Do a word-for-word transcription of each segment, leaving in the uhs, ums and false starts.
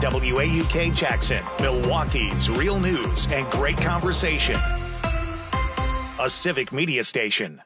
W A U K Jackson, Milwaukee's real news and great conversation. A Civic Media station.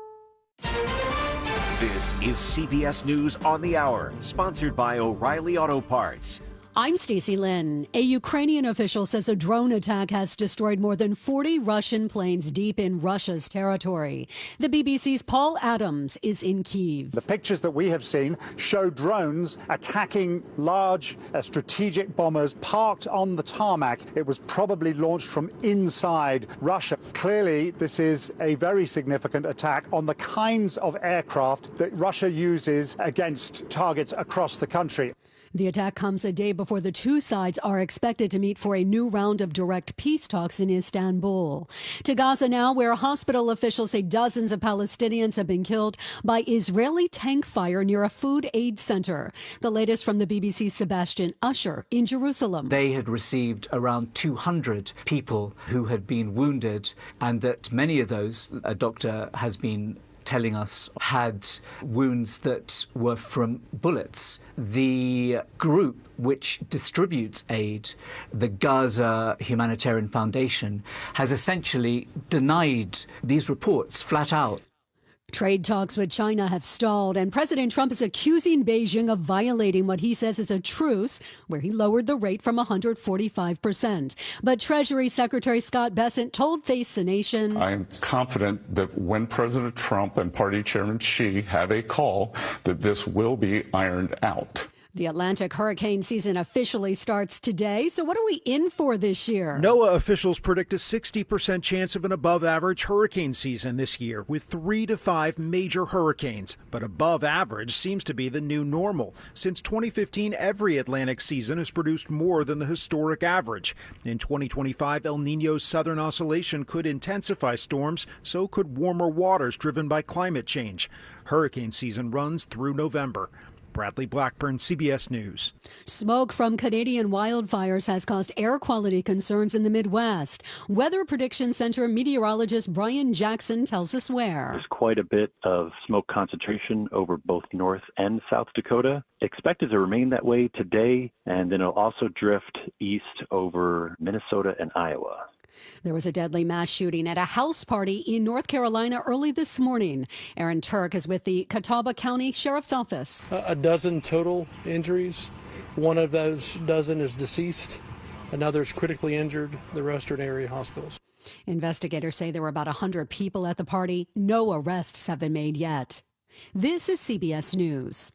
This is C B S News on the Hour, sponsored by O'Reilly Auto Parts. I'm Stacey Lynn. A Ukrainian official says a drone attack has destroyed more than forty Russian planes deep in Russia's territory. The B B C's Paul Adams is in Kyiv. The pictures that we have seen show drones attacking large uh, strategic bombers parked on the tarmac. It was probably launched from inside Russia. Clearly, this is a very significant attack on the kinds of aircraft that Russia uses against targets across the country. The attack comes a day before the two sides are expected to meet for a new round of direct peace talks in Istanbul. To Gaza now, where hospital officials say dozens of Palestinians have been killed by Israeli tank fire near a food aid center. The latest from the B B C's Sebastian Usher in Jerusalem. They had received around two hundred people who had been wounded, and that many of those, a doctor has been telling us, had wounds that were from bullets. The group which distributes aid, the Gaza Humanitarian Foundation, has essentially denied these reports flat out. Trade talks with China have stalled, and President Trump is accusing Beijing of violating what he says is a truce, where he lowered the rate from one hundred forty-five percent. But Treasury Secretary Scott Bessent told Face the Nation, I am confident that when President Trump and Party Chairman Xi have a call, that this will be ironed out. The Atlantic hurricane season officially starts today. So what are we in for this year? NOAA officials predict a sixty percent chance of an above-average hurricane season this year, with three to five major hurricanes. But above average seems to be the new normal. Since twenty fifteen, every Atlantic season has produced more than the historic average. In twenty twenty-five, El Niño's southern oscillation could intensify storms, so could warmer waters driven by climate change. Hurricane season runs through November. Bradley Blackburn, C B S News. Smoke from Canadian wildfires has caused air quality concerns in the Midwest. Weather Prediction Center meteorologist Brian Jackson tells us where. There's quite a bit of smoke concentration over both North and South Dakota. Expected to remain that way today, and then it'll also drift east over Minnesota and Iowa. There was a deadly mass shooting at a house party in North Carolina early this morning. Aaron Turk is with the Catawba County Sheriff's Office. A dozen total injuries. One of those dozen is deceased. Another is critically injured. The rest are in area hospitals. Investigators say there were about one hundred people at the party. No arrests have been made yet. This is C B S News.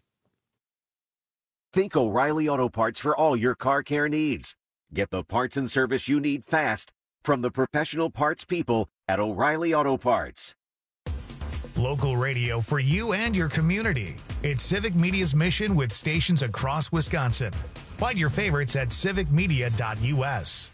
Think O'Reilly Auto Parts for all your car care needs. Get the parts and service you need fast from the professional parts people at O'Reilly Auto Parts. Local radio for you and your community. It's Civic Media's mission with stations across Wisconsin. Find your favorites at civic media dot u s.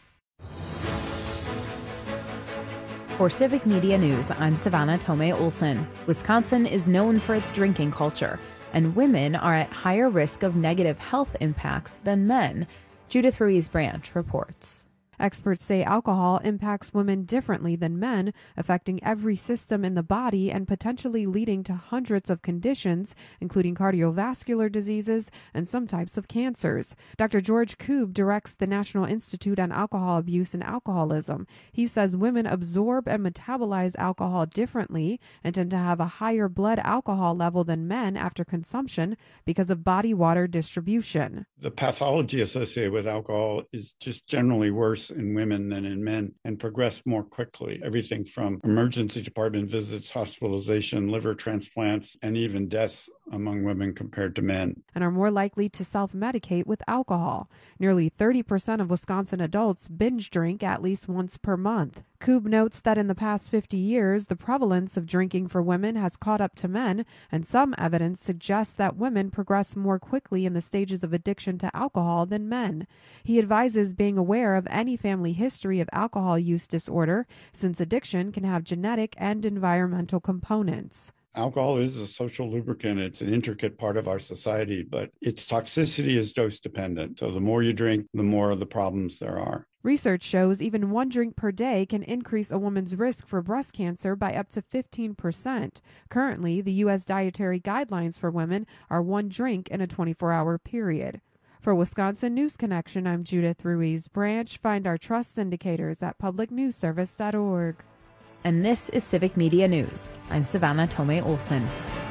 For Civic Media News, I'm Savannah Tomei Olson. Wisconsin is known for its drinking culture, and women are at higher risk of negative health impacts than men. Judith Ruiz-Branch reports. Experts say alcohol impacts women differently than men, affecting every system in the body and potentially leading to hundreds of conditions, including cardiovascular diseases and some types of cancers. Doctor George Koob directs the National Institute on Alcohol Abuse and Alcoholism. He says women absorb and metabolize alcohol differently and tend to have a higher blood alcohol level than men after consumption because of body water distribution. The pathology associated with alcohol is just generally worse in women than in men and progress more quickly. Everything from emergency department visits, hospitalization, liver transplants, and even deaths among women compared to men. And are more likely to self-medicate with alcohol. Nearly thirty percent of Wisconsin adults binge drink at least once per month. Koob notes that in the past fifty years, the prevalence of drinking for women has caught up to men, and some evidence suggests that women progress more quickly in the stages of addiction to alcohol than men. He advises being aware of any family history of alcohol use disorder, since addiction can have genetic and environmental components. Alcohol is a social lubricant. It's an intricate part of our society, but its toxicity is dose dependent. So the more you drink, the more of the problems there are. Research shows even one drink per day can increase a woman's risk for breast cancer by up to fifteen percent. Currently, the U S dietary guidelines for women are one drink in a twenty-four hour period. For Wisconsin News Connection, I'm Judith Ruiz Branch. Find our trust indicators at public news service dot org. And this is Civic Media News. I'm Savannah Tomei Olson.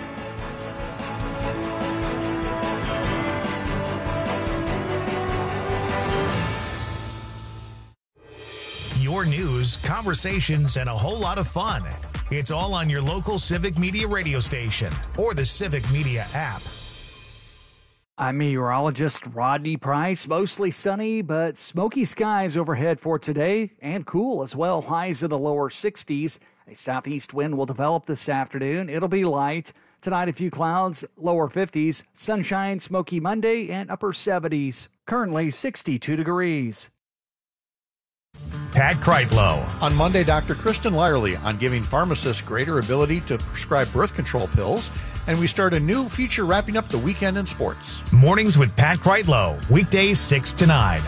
Your news, conversations, and a whole lot of fun. It's all on your local Civic Media radio station or the Civic Media app. I'm meteorologist Rodney Price. Mostly sunny, but smoky skies overhead for today, and cool as well. Highs in the lower sixties. A southeast wind will develop this afternoon. It'll be light. Tonight, a few clouds, lower fifties. Sunshine, smoky Monday, and upper seventies. Currently sixty-two degrees. Pat Kreitlow. On Monday, Doctor Kristen Lyerly on giving pharmacists greater ability to prescribe birth control pills. And we start a new feature wrapping up the weekend in sports. Mornings with Pat Kreitlow, weekdays six to nine.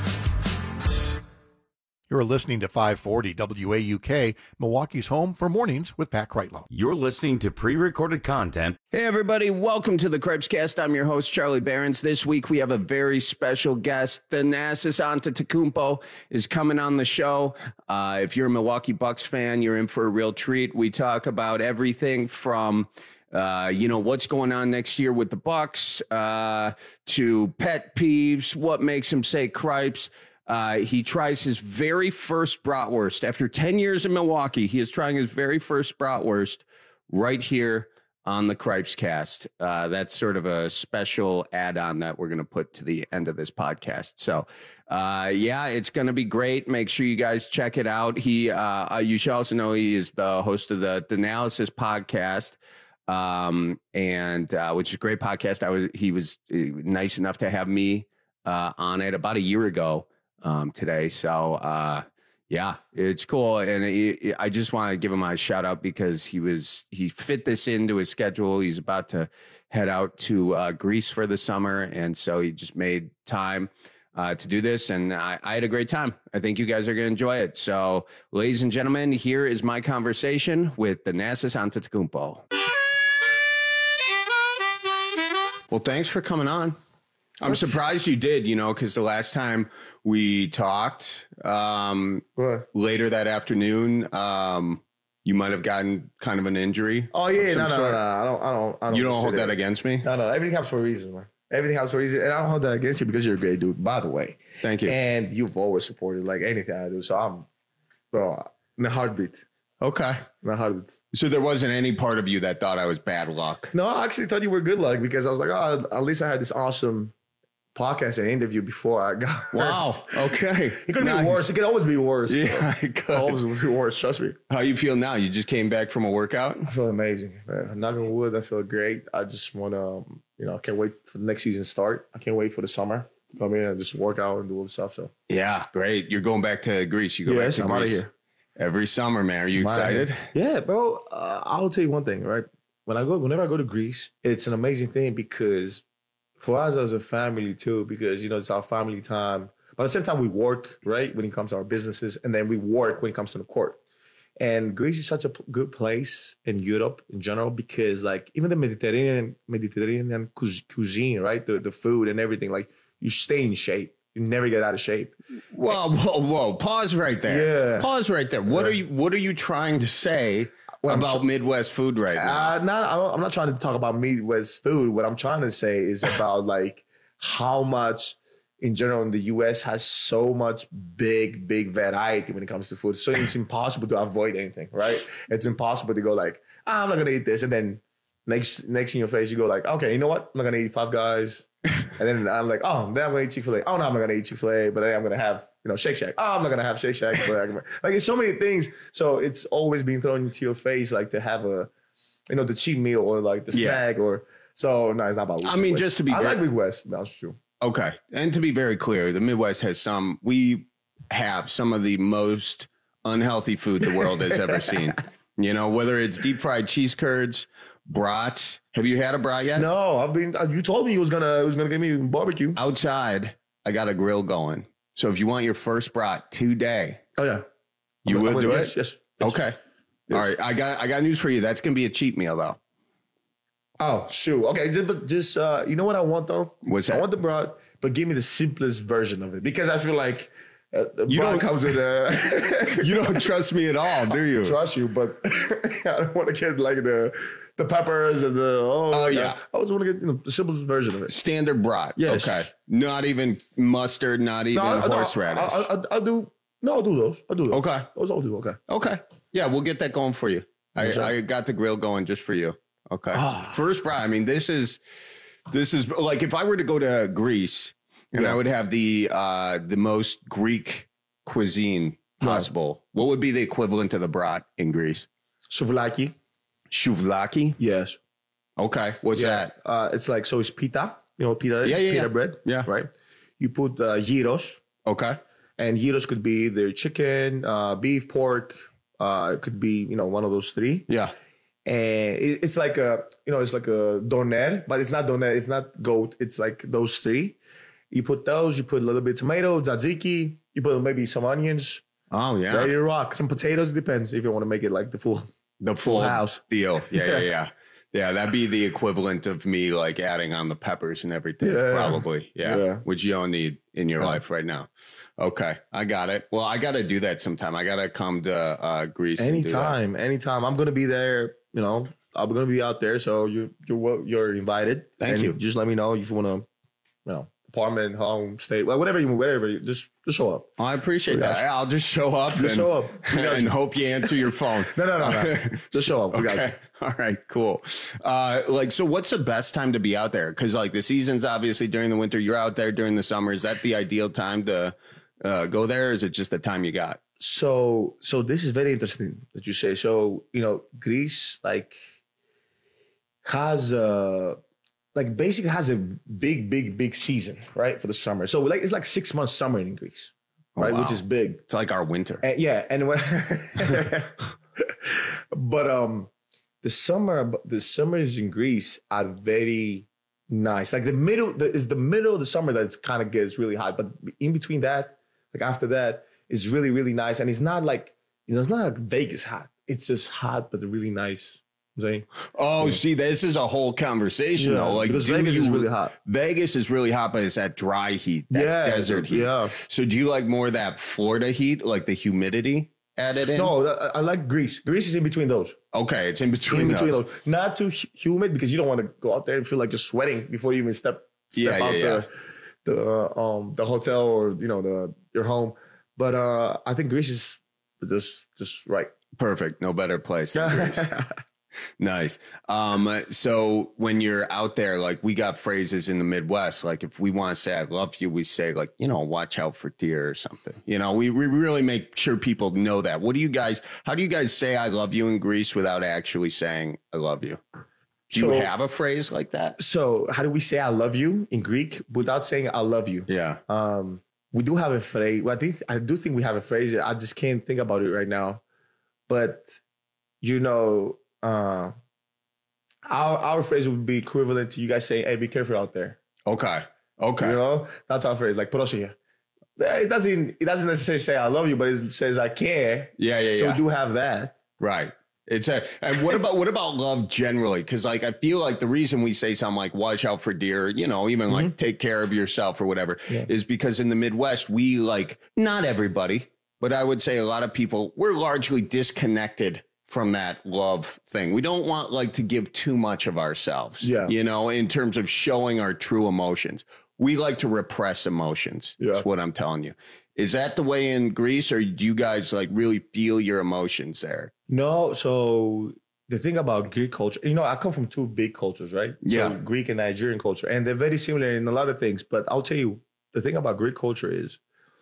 You're listening to five forty W A U K, Milwaukee's home for Mornings with Pat Kreitlow. You're listening to pre-recorded content. Hey, everybody. Welcome to the Cripescast. I'm your host, Charlie Behrens. This week, we have a very special guest. Thanasis Antetokounmpo is coming on the show. Uh, if you're a Milwaukee Bucks fan, you're in for a real treat. We talk about everything from Uh, you know, what's going on next year with the Bucks, uh, to pet peeves, what makes him say cripes. Uh, he tries his very first bratwurst. After ten years in Milwaukee, he is trying his very first bratwurst right here on the Cripescast. Uh, that's sort of a special add-on that we're going to put to the end of this podcast. So, uh, yeah, it's going to be great. Make sure you guys check it out. He, uh, you should also know he is the host of the, the Analysis podcast. Um, and, uh, which is a great podcast. I was, he was nice enough to have me, uh, on it about a year ago, um, today. So, uh, yeah, it's cool. And it, I just want to give him a shout out because he was, he fit this into his schedule. He's about to head out to, uh, Greece for the summer. And so he just made time, uh, to do this. And I, I had a great time. I think you guys are going to enjoy it. So, ladies and gentlemen, here is my conversation with Thanasis Antetokounmpo. Well, thanks for coming on. I'm What's... surprised you did, you know, because the last time we talked um, later that afternoon, um, you might have gotten kind of an injury. Oh, yeah. No, no, no, no. I don't, I don't, I don't. You don't hold that against me? No, no. Everything happens for a reason, man. Everything happens for a reason. And I don't hold that against you because you're a great dude, by the way. Thank you. And you've always supported like anything I do. So I'm, bro, in a heartbeat. Okay. In a heartbeat. So there wasn't any part of you that thought I was bad luck? No, I actually thought you were good luck because I was like, oh, at least I had this awesome podcast and interview before I got hurt. Wow. Okay. It could nice. be worse. It could always be worse. Yeah, it could always be worse. Trust me. How you feel now? You just came back from a workout? I feel amazing, man. Knock on wood, I feel great. I just want to, um, you know, I can't wait for the next season to start. I can't wait for the summer. Come in and just work out and do all the stuff. So yeah, great. You're going back to Greece. You go yes, back to I'm Greece. Out of here. Every summer, man. Are you excited? Yeah, bro. Uh, I'll tell you one thing, right? When I go, whenever I go to Greece, it's an amazing thing because for us as a family too, because you know it's our family time. But at the same time, we work, right? When it comes to our businesses, and then we work when it comes to the court. And Greece is such a p- good place in Europe in general because, like, even the Mediterranean Mediterranean cuisine, right? The the food and everything, like, you stay in shape. You never get out of shape. Whoa, whoa, whoa! Pause right there. Yeah. Pause right there. What yeah. are you? What are you trying to say well, about tr- Midwest food right now? Uh, not, I'm not trying to talk about Midwest food. What I'm trying to say is about like how much, in general, in the U S has so much big, big variety when it comes to food. So it's impossible to avoid anything, right? It's impossible to go like, ah, I'm not gonna eat this, and then next, next in your face, you go like, okay, you know what? I'm not gonna eat Five Guys. And then I'm like, oh, then I'm gonna eat Chick-fil-A. Oh no, I'm not gonna eat Chick-fil-A, but then I'm gonna have, you know, Shake Shack. Oh, I'm not gonna have Shake Shack. But like, it's so many things. So it's always being thrown into your face, like to have a, you know, the cheap meal or like the yeah. snack or. So no, it's not about. I mean, West. just to be. I very, like Midwest. That's true. Okay, and to be very clear, the Midwest has some. We have some of the most unhealthy food the world has ever seen. You know, whether it's deep fried cheese curds. Brats. Have you had a brat yet? No, I've been. You told me you was gonna. It was gonna give me barbecue outside. I got a grill going. So if you want your first brat today, oh yeah, you I'm, would I'm do yes, it. Yes, yes. Okay. Yes. All right. I got. I got news for you. That's gonna be a cheat meal though. Oh shoot. Okay. Just, but just uh, you know what I want though? What's that? I want the brat, but give me the simplest version of it because I feel like uh, you Brian don't comes with a. You don't trust me at all, do you? I trust you, but I don't want to get like the the peppers and the oh, oh yeah. I just want to get you know, the simplest version of it. Standard brat. Yes. Okay. Not even mustard. Not even no, horseradish. I, I, I, I do. No, I'll do those. I'll do those. Okay. Those I'll do. Okay. Okay. Yeah, we'll get that going for you. I, Yes, I got the grill going just for you. Okay. Ah. First brat. I mean, this is this is like if I were to go to Greece and Yeah. I would have the uh, the most Greek cuisine possible. What would be the equivalent to the brat in Greece? Souvlaki. Souvlaki? Yes. Okay. What's Yeah. that? Uh, it's like so it's pita. You know what pita is? Yeah, yeah, pita yeah. bread. Yeah. Right. You put uh, gyros. Okay. And gyros could be either chicken, uh, beef, pork. Uh, it could be you know one of those three. Yeah. And it, it's like a you know it's like a doner, but it's not doner. It's not goat. It's like those three. You put those. You put a little bit of tomato, tzatziki. You put maybe some onions. Oh yeah. Ready to rock. Some potatoes. Depends if you want to make it like the full The full house deal. Yeah, yeah, yeah. Yeah, that'd be the equivalent of me like adding on the peppers and everything. Yeah. Probably. Yeah. Yeah. Which you don't need in your Yeah. life right now. Okay. I got it. Well, I got to do that sometime. I got to come to uh, Greece. and do that. Anytime, anytime. I'm gonna be there. You know, I'm gonna be out there. So you you're wel- you're invited. Thank And you. Just let me know if you wanna, you know, apartment, home, state, well, whatever you whatever. You, just just show up. Oh, I appreciate We got that. you. I'll just show up. Just and, show up. We got and you. hope you answer your phone. No, no, no, no. Just show up. We got you. Okay. All right, cool. Uh, like, so what's the best time to be out there? Because like the season's obviously during the winter. You're out there during the summer. Is that the ideal time to uh, go there? Or is it just the time you got? So so this is very interesting that you say. So you know, Greece like has a like basically has a big, big, big season, right, for the summer. So like it's like six months summer in Greece, Oh, right, wow. which is big. It's like our winter. And, yeah, and when but um, the summer the summers in Greece are very nice. Like the middle the, is the middle of the summer that's kind of gets really hot, but in between that, like after that, it's really really nice, and it's not like it's not like Vegas hot. It's just hot, but really nice. You know what I'm saying? Oh, see, this is a whole conversation Yeah, though. Like because do Vegas is you- really hot. Vegas is really hot, but it's that dry heat, that Yeah, desert heat. yeah. So do you like more of that Florida heat, like the humidity added in? No, I, I like Greece. Greece is in between those. Okay, it's in between. In between those. those. Not too hu- humid because you don't want to go out there and feel like you're sweating before you even step step Yeah, out yeah, the the uh, um the hotel or you know the your home. But uh I think Greece is just just right. Perfect. No better place than Greece. Nice. Um, so when you're out there, like we got phrases in the Midwest, like if we want to say I love you, we say like, you know, watch out for deer or something. You know, we, we really make sure people know that. What do you guys, how do you guys say I love you in Greece without actually saying I love you? Do So- you have a phrase like that? So how do we say I love you in Greek without saying I love you? Yeah. Um, we do have a phrase. Well, I think I do think we have a phrase. I just can't think about it right now. But you know, uh, our our phrase would be equivalent to you guys saying, "Hey, be careful out there." Okay. Okay. You know, that's our phrase. Like "Πρόσεχε." It doesn't. It doesn't necessarily say "I love you," but it says "I care." Yeah. Yeah. So yeah. we do have that. Right. It's a, and what about, what about love generally? Cause like, I feel like the reason we say something like watch out for deer, you know, even like take care of yourself or whatever Yeah. is because in the Midwest, we like, not everybody, but I would say a lot of people, we're largely disconnected from that love thing. We don't want like to give too much of ourselves, Yeah. you know, in terms of showing our true emotions. We like to repress emotions. Yeah. That's what I'm telling you. Is that the way in Greece, or do you guys like really feel your emotions there? No, so the thing about Greek culture, you know, I come from two big cultures, right? Yeah. So Greek and Nigerian culture, and they're very similar in a lot of things. But I'll tell you, the thing about Greek culture is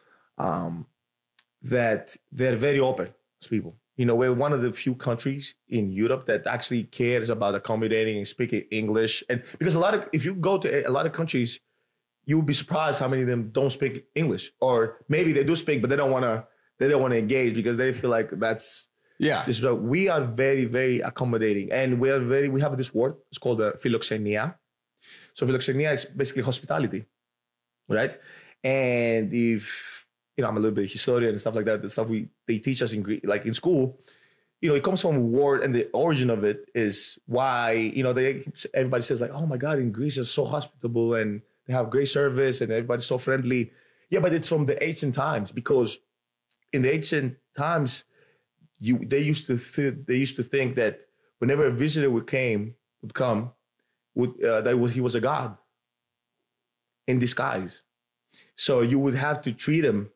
um, that they're very open as people. You know, we're one of the few countries in Europe that actually cares about accommodating and speaking English. And because a lot of, if you go to a lot of countries, you would be surprised how many of them don't speak English, or maybe they do speak, but they don't want to. They don't want to engage because they feel like that's Yeah. this. is- We are very, very accommodating, and we are very. We have this word. It's called the philoxenia. So philoxenia is basically hospitality, right? And if you know, I'm a little bit historian and stuff like that. The stuff we they teach us in Greek, like in school, you know, it comes from a word, and the origin of it is why you know they everybody says like, oh my God, in Greece is so hospitable and they have great service and everybody's so friendly. Yeah, but it's from the ancient times, because in the ancient times, you they used to th- they used to think that whenever a visitor would came would come, would uh, that was, he was a god in disguise. So you would have to treat him,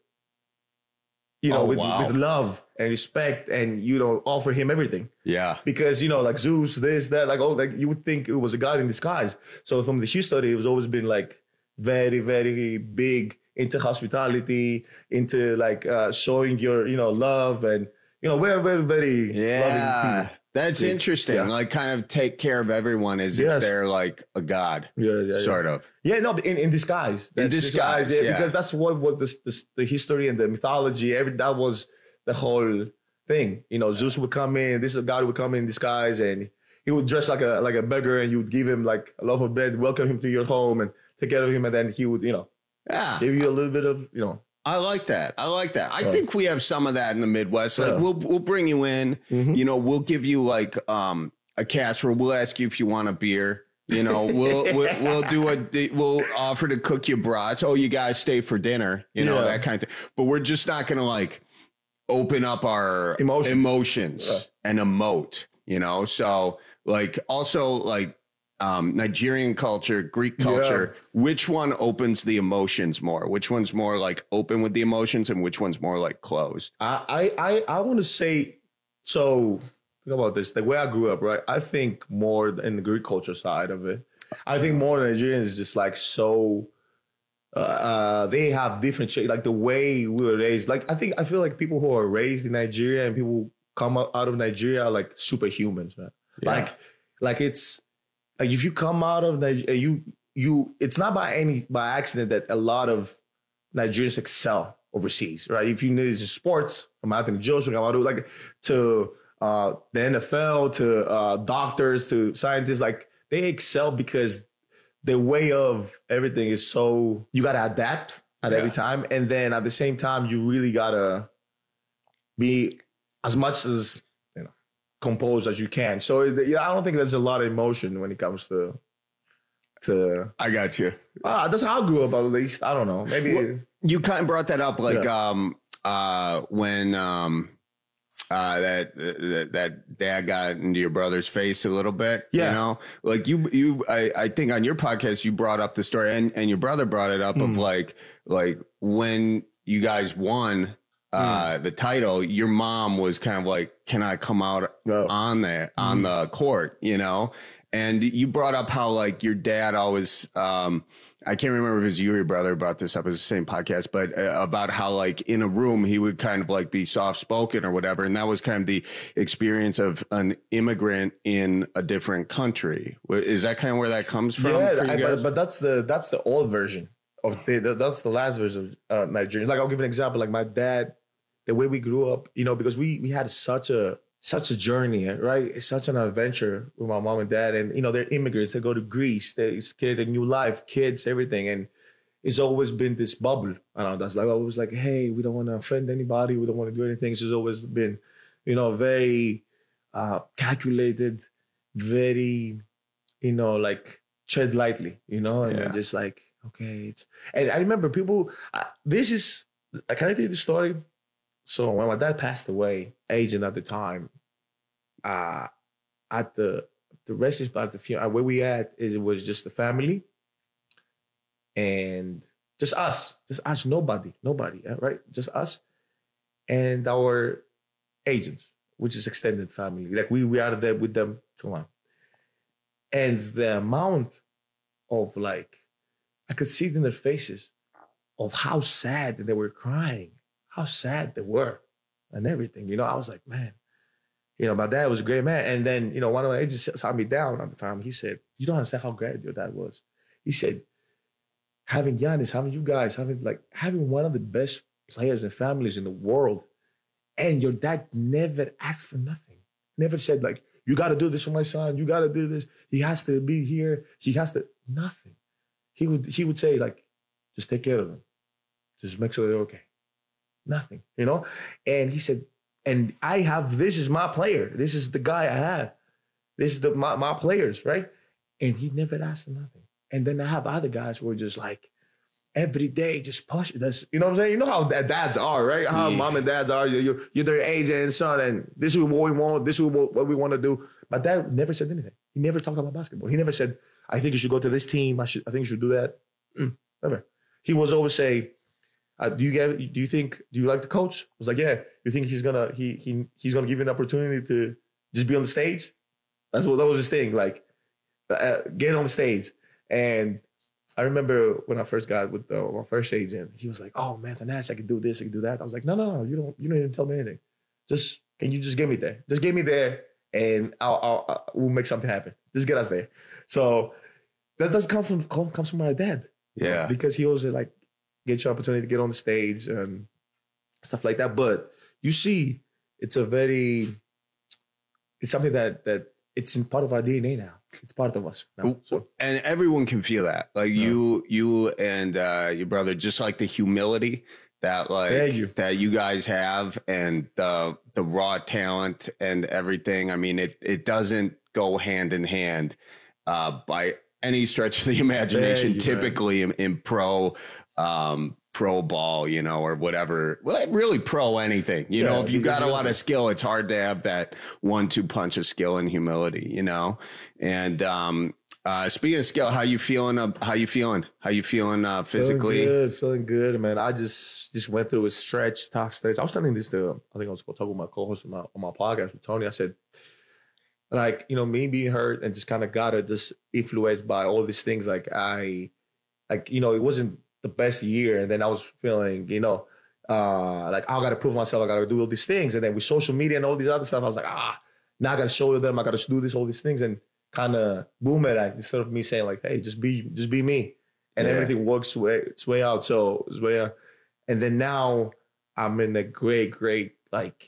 you know, Oh, with, wow. with love and respect, and you know, offer him everything. Yeah. Because, you know, like Zeus, this, that, like, oh, like you would think it was a god in disguise. So from the history, it was always been like very, very big into hospitality, into like uh, showing your, you know, love, and, you know, we're very, very Yeah. loving people. That's Yeah. interesting. Yeah. Like, kind of take care of everyone as Yes. if they're like a god, Yeah, yeah, sort yeah. of. Yeah, no, but in, in disguise. In That's disguise, yeah. Because that's what, what the, the, the history and the mythology, every that was the whole thing. You know, Zeus would come in, this god would come in disguise, and he would dress like a like a beggar, and you would give him like a loaf of bread, welcome him to your home, and take care of him, and then he would, you know, Yeah. give you a little bit of, you know. I like that. I like that. I Yeah. think we have some of that in the Midwest. Like Yeah. we'll we'll bring you in. You know, we'll give you like um a casserole. We'll ask you if you want a beer. You know, we'll we'll, we'll do a we'll offer to cook you brats. Oh, you guys stay for dinner. You know, Yeah. that kind of thing. But we're just not gonna like open up our Emotions. emotions Yeah. and emote. You know, so like also like. Um, Nigerian culture, Greek culture, which one opens the emotions more? Which one's more like open with the emotions, and which one's more like closed? I I I, I want to say, so think about this. The way I grew up, right? I think more in the Greek culture side of it. I think more Nigerians is just like so. Uh, uh, they have different shit. Like the way we were raised. Like I think I feel like people who are raised in Nigeria and people who come out out of Nigeria are like superhumans, man. Yeah. Like like it's. Like if you come out of Nigeria, you you it's not by any by accident that a lot of Nigerians excel overseas, right? If you need sports, from Anthony Joshua, like to uh, the N F L, to uh, doctors, to scientists, like they excel because the way of everything is so you gotta adapt at Yeah. every time, and then at the same time you really gotta be as much as composed as you can. So yeah, I don't think there's a lot of emotion when it comes to to. I got you. Uh, that's how I grew up, at least. I don't know. Maybe Well, you kind of brought that up, like Yeah. um uh when um uh that, that that dad got into your brother's face a little bit. Yeah. You know, like you you I I think on your podcast you brought up the story, and and your brother brought it up of Mm. like like when you guys won uh the title, your mom was kind of like, can I come out Oh. on there on the court, you know? And you brought up how like your dad always um I can't remember if it was you or your brother brought this up. It was the same podcast, but uh, about how like in a room he would kind of like be soft spoken or whatever, and that was kind of the experience of an immigrant in a different country. Is that kind of where that comes from? yeah, for you I, guys? but, but that's the that's the old version of the, the that's the last version of uh, Nigerians. Like I'll give an example. Like my dad, the way we grew up, you know, because we we had such a such a journey, right? It's such an adventure with my mom and dad, and you know they're immigrants. They go to Greece, they create a new life, kids, everything, and it's always been this bubble around us. Like I was like, hey, we don't want to offend anybody, we don't want to do anything. It's just always been, you know, very uh, calculated, very, you know, like tread lightly, you know, and Yeah. then just like, okay, it's. And I remember people. Uh, this is. Can I tell you the story? So when my dad passed away, agent at the time, uh, at the the resting spot at the funeral, where we at is it was just the family and just us, just us, nobody, nobody, uh, right? Just us and our agents, which is extended family. Like we we are there with them till now. And the amount of like, I could see it in their faces of how sad they were crying, how sad they were and everything. You know, I was like, man, you know, my dad was a great man. And then, you know, one of my agents sat me down at the time. He said, you don't understand how great your dad was. He said, having Giannis, having you guys, having like, having one of the best players and families in the world, and your dad never asked for nothing. Never said like, you got to do this for my son. You got to do this. He has to be here. He has to, nothing. He would, he would say like, just take care of them. Just make sure they're okay. Nothing, you know? And he said, and I have, this is my player. This is the guy I have. This is the my, my players, right? And he never asked for nothing. And then I have other guys who are just like, every day, just push. That's, you know what I'm saying? You know how dads are, right? How yeah. mom and dads are. You're, you're, you're their age and son, and this is what we want. This is what we want to do. My dad never said anything. He never talked about basketball. He never said, I think you should go to this team. I should. I think you should do that. Mm, never. He was always say, uh, do you get? Do you think? Do you like the coach? I was like, yeah. You think he's gonna he he he's gonna give you an opportunity to just be on the stage? That's what that was his thing. Like, uh, get on the stage. And I remember when I first got with the, my first agent, he was like, "Oh man, Thanasis, I can do this, I can do that." I was like, "No, no, no, you don't. You don't even tell me anything. Just can you just get me there? Just get me there, and I'll, I'll, I'll we'll make something happen. Just get us there." So that does come from come, comes from my dad. Yeah, because he always like get your opportunity to get on the stage and stuff like that. But you see, it's a very, it's something that that it's in part of our D N A now. It's part of us now, so. And everyone can feel that. Like yeah. you, you and uh, your brother, just like the humility that like you. that you guys have, and the the raw talent and everything. I mean, it it doesn't go hand in hand uh, by any stretch of the imagination. You, typically in, in pro um, pro ball, you know, or whatever. Well, really pro anything. You yeah, know, if you got a lot of skill, it's hard to have that one two punch of skill and humility. You know, and um, uh, speaking of skill, how you feeling? Uh, how you feeling? How you feeling uh, physically? Feeling good, feeling good, man. I just just went through a stretch, tough stretch. I was telling this to, I think I was talking with my co-host on my, on my podcast with Tony. I said, like, you know, me being hurt and just kind of got it, just influenced by all these things. Like I, like, you know, it wasn't the best year. And then I was feeling, you know, uh, like, I got to prove myself. I got to do all these things. And then with social media and all these other stuff, I was like, ah, now I got to show them. I got to do this, all these things, and kind of boom it at, instead of me saying like, hey, just be, just be me. And yeah. everything works way, its way out. So it's way out. And then now I'm in a great, great, like,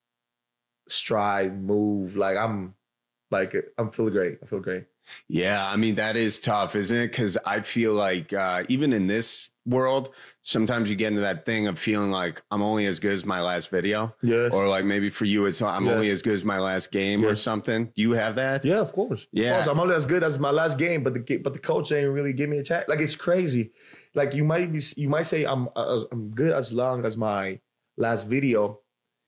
stride, move. Like I'm, like, I'm feeling great. I feel great. Yeah, I mean, that is tough, isn't it? Because I feel like uh, even in this world, sometimes you get into that thing of feeling like I'm only as good as my last video. Yes. Or like maybe for you, it's I'm yes. only as good as my last game yes. or something. Do you have that? Yeah, of course. Yeah. Of course. I'm only as good as my last game, but the but the coach ain't really give me a chance. Like, it's crazy. Like, you might be, you might say I'm uh, I'm good as long as my last video,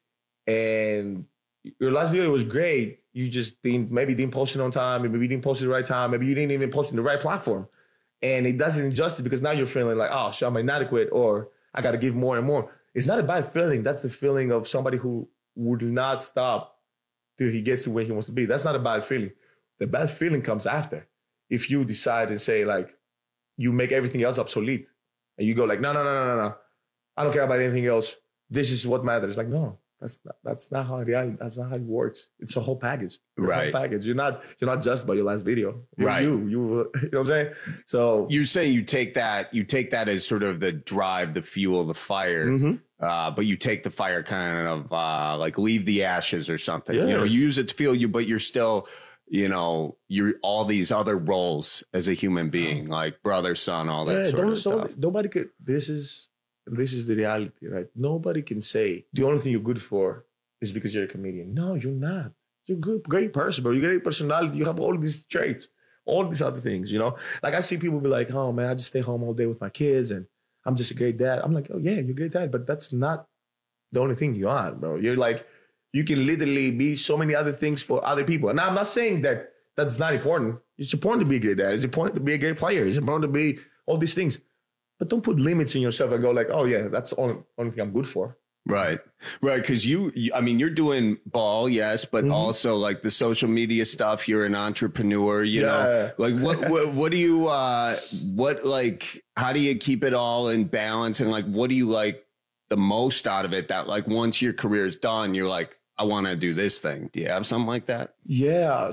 and your last video was great. You just didn't, maybe didn't post it on time, maybe you didn't post it the right time, maybe you didn't even post it in the right platform. And it doesn't justice because now you're feeling like, oh, shit, I'm inadequate, or I got to give more and more. It's not a bad feeling. That's the feeling of somebody who would not stop till he gets to where he wants to be. That's not a bad feeling. The bad feeling comes after. If you decide and say, like, you make everything else obsolete and you go like, no, no, no, no, no, no. I don't care about anything else. This is what matters. Like, no. That's not, that's not how it, that's not how it works. It's a whole package. It's right. A whole package. You're not you're not just by your last video. You're right. You you you know what I'm saying? So you're saying you take that you take that as sort of the drive, the fuel, the fire. Mm-hmm. Uh, but you take the fire kind of uh, like leave the ashes or something. Yes. You know, use it to fuel you, but you're still, you know, you're all these other roles as a human being, like brother, son, all that yeah, sort don't, of stuff. Don't, nobody could. This is this is the reality, right? Nobody can say the only thing you're good for is because you're a comedian. No, you're not. You're a good, great person, bro. You're a great personality. You have all these traits, all these other things, you know? Like, I see people be like, oh, man, I just stay home all day with my kids and I'm just a great dad. I'm like, oh, yeah, you're a great dad, but that's not the only thing you are, bro. You're like, you can literally be so many other things for other people. And I'm not saying that that's not important. It's important to be a great dad. It's important to be a great player. It's important to be all these things. But don't put limits in yourself and go like, oh, yeah, that's the only, only thing I'm good for. Right. Right. Because you, you, I mean, you're doing ball, yes, but mm-hmm. also like the social media stuff. You're an entrepreneur, you yeah. know, like what, what, what do you, uh, what, like, how do you keep it all in balance? And like, what do you like the most out of it that like once your career is done, you're like, I want to do this thing. Do you have something like that? Yeah.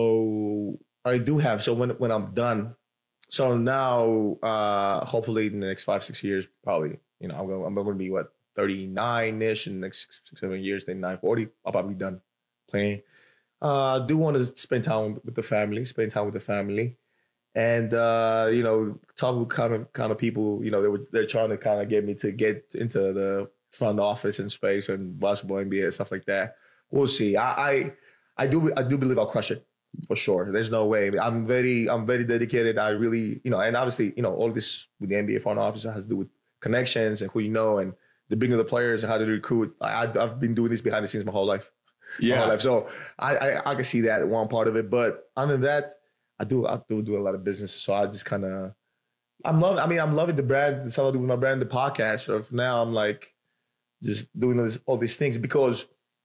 So I do have. So when, when I'm done, so now, uh, hopefully in the next five, six years, probably, you know, I'm going, I'm going to be what? thirty-nine-ish in the next six, six, seven years, then nine forty, I'll probably be done playing. Uh, I do want to spend time with the family, spend time with the family. And, uh, you know, talk with kind of kind of people, you know, they were, they're trying to kind of get me to get into the front office and space and basketball, N B A, and stuff like that. We'll see. I, I, I do I do believe I'll crush it. For sure. There's no way. I'm very, I'm very dedicated. I really, you know, and obviously, you know, all this with the N B A front office has to do with connections and who you know and the bringing of the players and how to recruit. I, I've been doing this behind the scenes my whole life. Yeah. My whole life. So I, I, I can see that one part of it. But other than that, I do, I do do a lot of business. So I just kind of, I'm loving, I mean, I'm loving the brand, the stuff I do with my brand, the podcast. So now I'm like just doing all, this, all these things because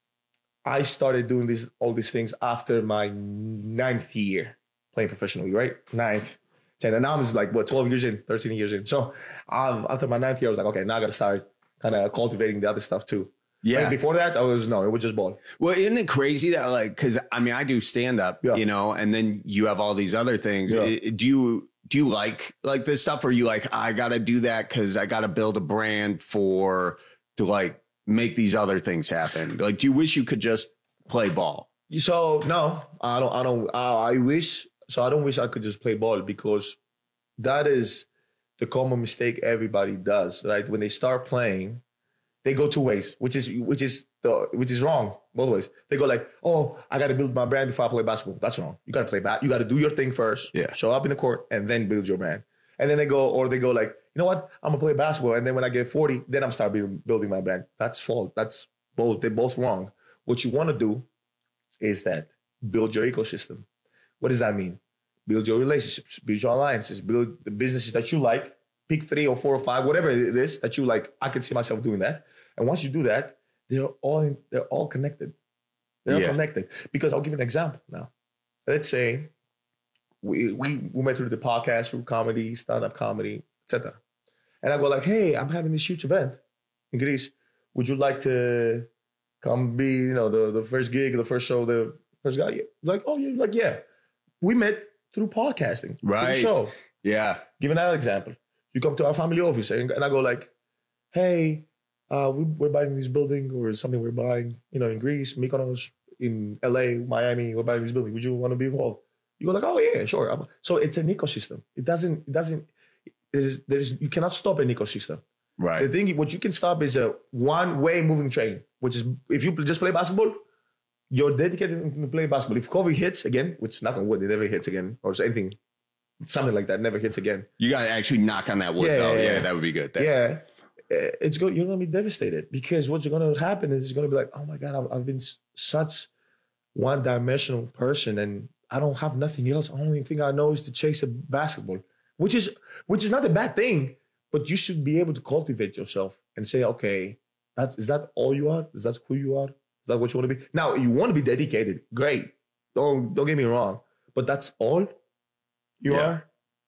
I started doing this, all these things after my ninth year playing professionally, right? Ninth, ten. And now I'm just like, what, twelve years in, thirteen years in. So um, after my ninth year, I was like, okay, now I got to start kind of cultivating the other stuff too. Yeah. Like before that, I was, no, it was just ball. Well, isn't it crazy that like, cause I mean, I do stand up, yeah. you know, and then you have all these other things. Yeah. Do you, do you like, like this stuff or you like, I got to do that cause I got to build a brand for, to like make these other things happen? Like, do you wish you could just play ball? So no, I don't, I don't, uh, I wish, so I don't wish I could just play ball because that is the common mistake everybody does, right? When they start playing, they go two ways, which is which is the which is wrong both ways. They go like, "Oh, I got to build my brand before I play basketball." That's wrong. You got to play bat. You got to do your thing first. Yeah. Show up in the court and then build your brand. And then they go, or they go like, "You know what? I'm gonna play basketball, and then when I get forty, then I'm start building, building my brand." That's fault. That's both. They're both wrong. What you want to do is that build your ecosystem. What does that mean? Build your relationships, build your alliances, build the businesses that you like. Pick three or four or five, whatever it is that you like. I can see myself doing that. And once you do that, they're all they're all connected. They're yeah. all connected. Because I'll give you an example now. Let's say we we we met through the podcast, through comedy, stand-up comedy, et cetera. And I go like, hey, I'm having this huge event in Greece. Would you like to come be, you know, the, the first gig, the first show, the first guy? Like, oh, you're like, yeah. We met through podcasting. Right. Through the show. Yeah. Give another example. You come to our family office and, and I go like, hey, uh, we, we're buying this building or something we're buying, you know, in Greece, Mykonos, in L A, Miami, we're buying this building. Would you want to be involved? You go like, oh yeah, sure. So it's an ecosystem. It doesn't, it doesn't, there's, there's, you cannot stop an ecosystem. Right. The thing, what you can stop is a one-way moving train, which is if you just play basketball, you're dedicated to play basketball. If COVID hits again, which knock on wood, it never hits again, or anything, something like that never hits again. You got to actually knock on that wood, yeah, though. Yeah, yeah, yeah, that would be good. That. Yeah. It's go, you're going to be devastated because what's going to happen is it's going to be like, oh my God, I've, I've been such one-dimensional person and I don't have nothing else. The only thing I know is to chase a basketball, which is which is not a bad thing, but you should be able to cultivate yourself and say, okay, that's is that all you are? Is that who you are? Is that what you want to be? Now, you want to be dedicated. Great. Don't, don't get me wrong. But that's all you yeah. are?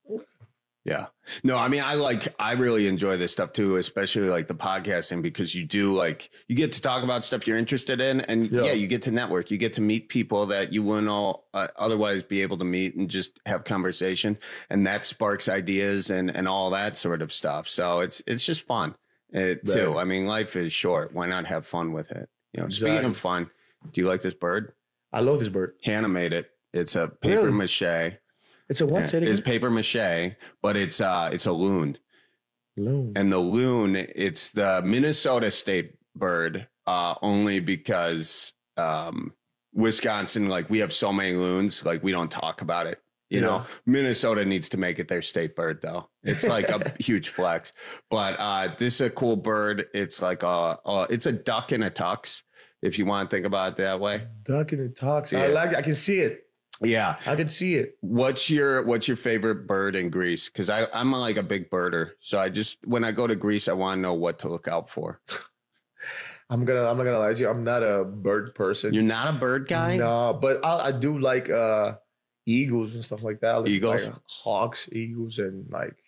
Yeah. No, I mean, I like, I really enjoy this stuff too, especially like the podcasting, because you do like, you get to talk about stuff you're interested in. And yeah, yeah you get to network, you get to meet people that you wouldn't all uh, otherwise be able to meet and just have conversation. And that sparks ideas and, and all that sort of stuff. So it's, it's just fun uh, too. Right. I mean, life is short. Why not have fun with it? You know, exactly. Speaking of fun, do you like this bird? I love this bird. Hannah made it. It's a paper really? mache. It's a what? Yeah, it's paper mache, but it's uh it's a loon. Loon. And the loon, it's the Minnesota state bird, uh, only because um Wisconsin, like we have so many loons, like we don't talk about it. You yeah. know, Minnesota needs to make it their state bird though. It's like a huge flex. But uh this is a cool bird. It's like a, a it's a duck in a tux, if you want to think about it that way. Duck in a tux. Yeah. I like it. I can see it. Yeah, I can see it. What's your What's your favorite bird in Greece? Because I I'm like a big birder, so I just when I go to Greece, I want to know what to look out for. I'm gonna I'm not gonna lie to you. I'm not a bird person. You're not a bird guy? No, but I, I do like uh, eagles and stuff like that. I like, eagles, like hawks, eagles, and like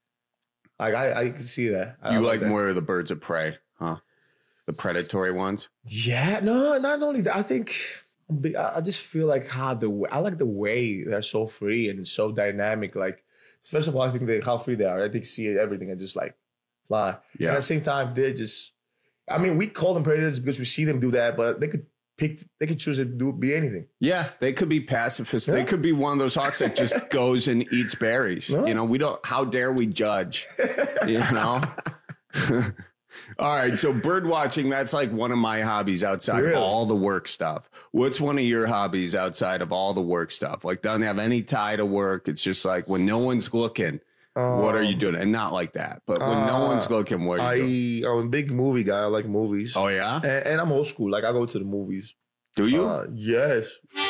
like I I can see that. I you like, like that. more of the birds of prey, huh? The predatory ones. Yeah, no, not only that. I think. I just feel like how the I like the way they're so free and so dynamic. Like, first of all, I think they how free they are. I think see everything and just like fly. Yeah. And at the same time, they just. I mean, we call them predators because we see them do that, but they could pick. They could choose to do be anything. Yeah, they could be pacifists. Yeah. They could be one of those hawks that just goes and eats berries. Yeah. You know, we don't. How dare we judge? You know. All right, so bird watching, that's like one of my hobbies outside really? of all the work stuff. What's one of your hobbies outside of all the work stuff? Like, doesn't have any tie to work. It's just like when no one's looking, um, what are you doing? And not like that, but when uh, no one's looking, what are you I, doing? I'm a big movie guy. I like movies. Oh, yeah? And, and I'm old school. Like, I go to the movies. Do you? Uh, yes.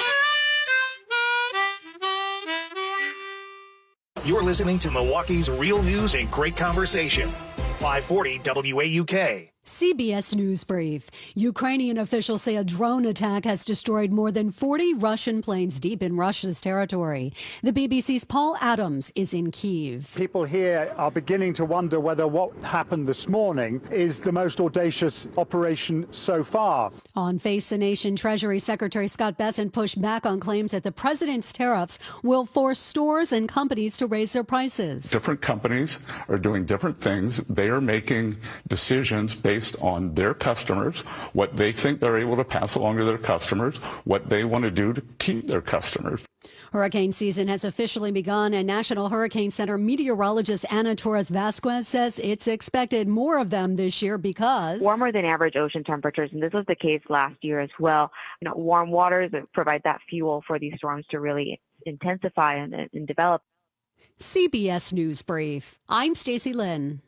You're listening to Milwaukee's Real News and Great Conversation. five forty W A U K. C B S News Brief. Ukrainian officials say a drone attack has destroyed more than forty Russian planes deep in Russia's territory. The B B C's Paul Adams is in Kyiv. People here are beginning to wonder whether what happened this morning is the most audacious operation so far. On Face the Nation, Treasury Secretary Scott Bessent pushed back on claims that the president's tariffs will force stores and companies to raise their prices. Different companies are doing different things. They are making decisions based based on their customers, what they think they're able to pass along to their customers, what they want to do to keep their customers. Hurricane season has officially begun, and National Hurricane Center meteorologist Ana Torres Vasquez says it's expected more of them this year because warmer than average ocean temperatures, and this was the case last year as well. You know, warm waters that provide that fuel for these storms to really intensify and, and develop. C B S News Brief. I'm Stacey Lynn.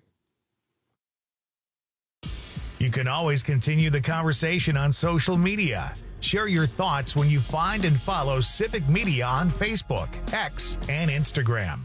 You can always continue the conversation on social media. Share your thoughts when you find and follow Civic Media on Facebook, X, and Instagram.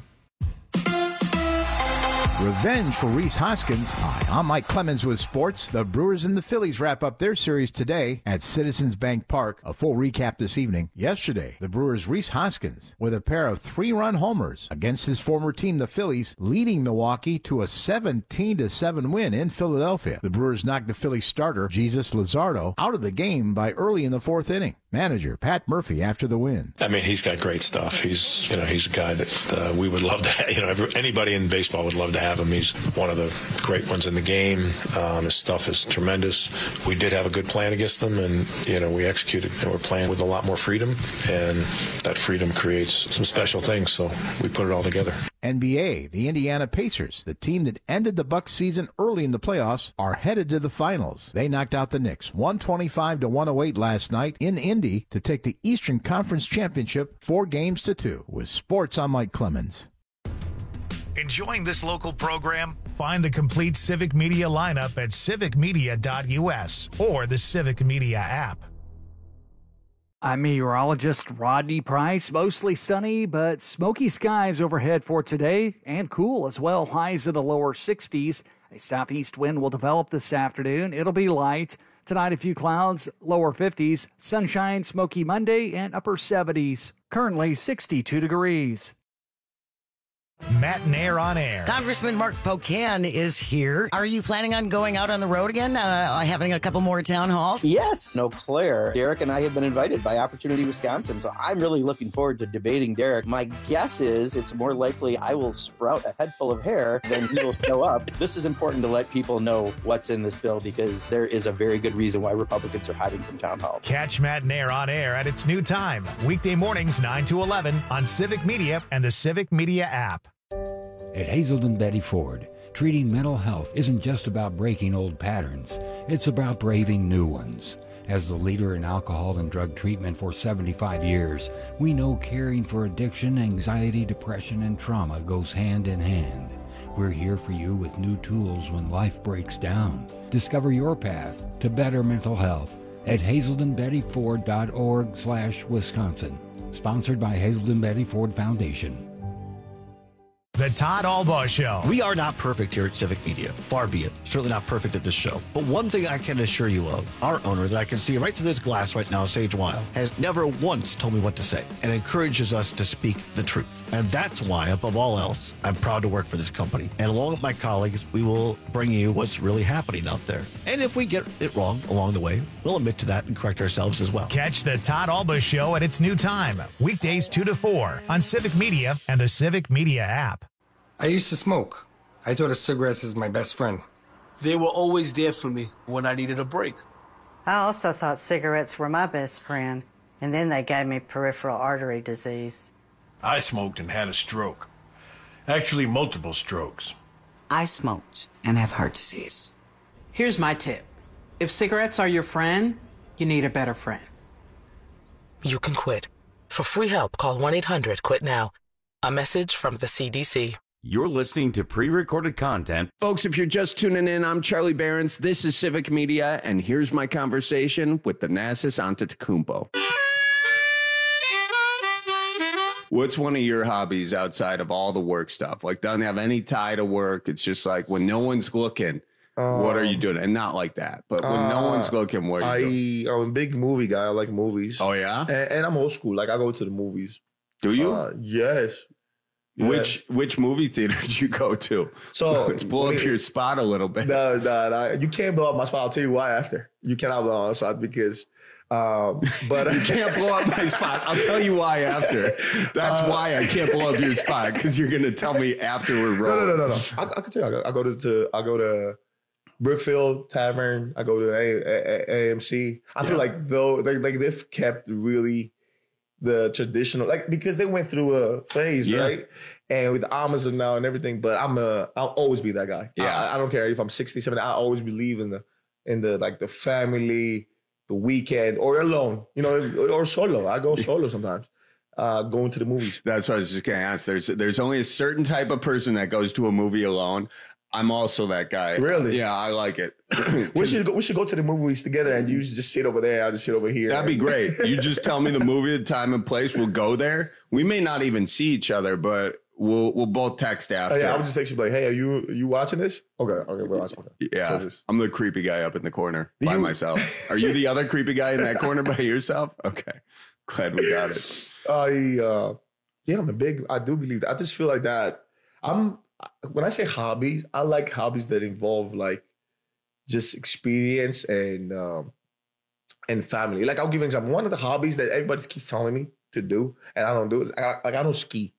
Revenge for Rhys Hoskins. Hi, I'm Mike Clemens with sports. The Brewers and the Phillies wrap up their series today at Citizens Bank Park. A full recap this evening. Yesterday, the Brewers' Rhys Hoskins with a pair of three-run homers against his former team, the Phillies, leading Milwaukee to a seventeen to seven win in Philadelphia. The Brewers knocked the Phillies starter, Jesus Luzardo, out of the game by early in the fourth inning. Manager Pat Murphy after the win. I mean, he's got great stuff. He's, you know, he's a guy that uh, we would love to have. You know, anybody in baseball would love to have him. He's one of the great ones in the game. Um, his stuff is tremendous. We did have a good plan against them, and, you know, we executed. And we're playing with a lot more freedom, and that freedom creates some special things, so we put it all together. N B A, the Indiana Pacers, the team that ended the Bucks season early in the playoffs, are headed to the finals. They knocked out the Knicks one twenty-five to one oh eight last night in Indy to take the Eastern Conference Championship four games to two. With sports, I'm Mike Clemens. Enjoying this local program? Find the complete Civic Media lineup at civic media dot U S or the Civic Media app. I'm meteorologist Rodney Price. Mostly sunny, but smoky skies overhead for today, and cool as well. Highs in the lower sixties. A southeast wind will develop this afternoon. It'll be light. Tonight, a few clouds, lower fifties. Sunshine, smoky Monday, and upper seventies. Currently sixty-two degrees. Matt Nair on air. Congressman Mark Pocan is here. Are you planning on going out on the road again, uh, having a couple more town halls? Yes, Eau Claire. Derek and I have been invited by Opportunity Wisconsin, so I'm really looking forward to debating Derek. My guess is it's more likely I will sprout a head full of hair than he will show up. This is important to let people know what's in this bill because there is a very good reason why Republicans are hiding from town halls. Catch Matt Nair on air at its new time, weekday mornings nine to eleven on Civic Media and the Civic Media app. At Hazelden Betty Ford, treating mental health isn't just about breaking old patterns. It's about braving new ones. As the leader in alcohol and drug treatment for seventy-five years, we know caring for addiction, anxiety, depression, and trauma goes hand in hand. We're here for you with new tools when life breaks down. Discover your path to better mental health at hazelden betty ford dot org slash Wisconsin. Sponsored by Hazelden Betty Ford Foundation. The Todd Albaugh Show. We are not perfect here at Civic Media. Far be it. Certainly not perfect at this show. But one thing I can assure you of, our owner that I can see right through this glass right now, Sage Weil, has never once told me what to say and encourages us to speak the truth. And that's why, above all else, I'm proud to work for this company. And along with my colleagues, we will bring you what's really happening out there. And if we get it wrong along the way, we'll admit to that and correct ourselves as well. Catch the Todd Albaugh Show at its new time, weekdays two to four on Civic Media and the Civic Media app. I used to smoke. I thought of cigarettes as my best friend. They were always there for me when I needed a break. I also thought cigarettes were my best friend, and then they gave me peripheral artery disease. I smoked and had a stroke. Actually, multiple strokes. I smoked and have heart disease. Here's my tip. If cigarettes are your friend, you need a better friend. You can quit. For free help, call one eight hundred quit now. A message from the C D C. You're listening to pre-recorded content. Folks, if you're just tuning in, I'm Charlie Behrens. This is Civic Media, and here's my conversation with Thanasis Antetokounmpo. What's one of your hobbies outside of all the work stuff? Like, doesn't have any tie to work. It's just like when no one's looking, um, what are you doing? And not like that, but when uh, no one's looking, what are you I, doing? I'm a big movie guy. I like movies. Oh, yeah? And, and I'm old school. Like, I go to the movies. Do you? Uh, yes. Which yeah. which movie theater did you go to? So let's blow up your spot a little bit. No, no, no. You can't blow up my spot. I'll tell you why after. You cannot blow up my spot because... Um, but you can't blow up my spot. I'll tell you why after. That's uh, why I can't blow up your spot, because you're gonna tell me after we're rolling. No, no, no, no, no. I, I can tell you. I go, I go to, to I go to Brookfield Tavern. I go to A, A, A M C. I yeah. feel like though they like they've kept really the traditional, like, because they went through a phase, yeah. right? And with Amazon now and everything. But I'm a I'll always be that guy. Yeah, I, I don't care if I'm sixty, seventy. I always believe in the in the like the family. The weekend, or alone, you know, or solo. I go solo sometimes, uh, going to the movies. That's what I was just going to ask. There's there's only a certain type of person that goes to a movie alone. I'm also that guy. Really? Yeah, I like it. we should go, we should go to the movies together, and you should just sit over there. I'll just sit over here. That'd be great. You just tell me the movie, the time and place. We'll go there. We may not even see each other, but we'll we'll both text after. Oh, yeah, I would just text you like, "Hey, are you are you watching this?" Okay, okay, we're watching. Okay. Yeah, so just, I'm the creepy guy up in the corner by you, myself. Are you the other creepy guy in that corner by yourself? Okay, glad we got it. I uh, yeah, I'm a big. I do believe that. I just feel like that. I'm when I say hobbies, I like hobbies that involve like just experience and um, and family. Like, I'll give you an example. One of the hobbies that everybody keeps telling me to do, and I don't do it. I, like I don't ski.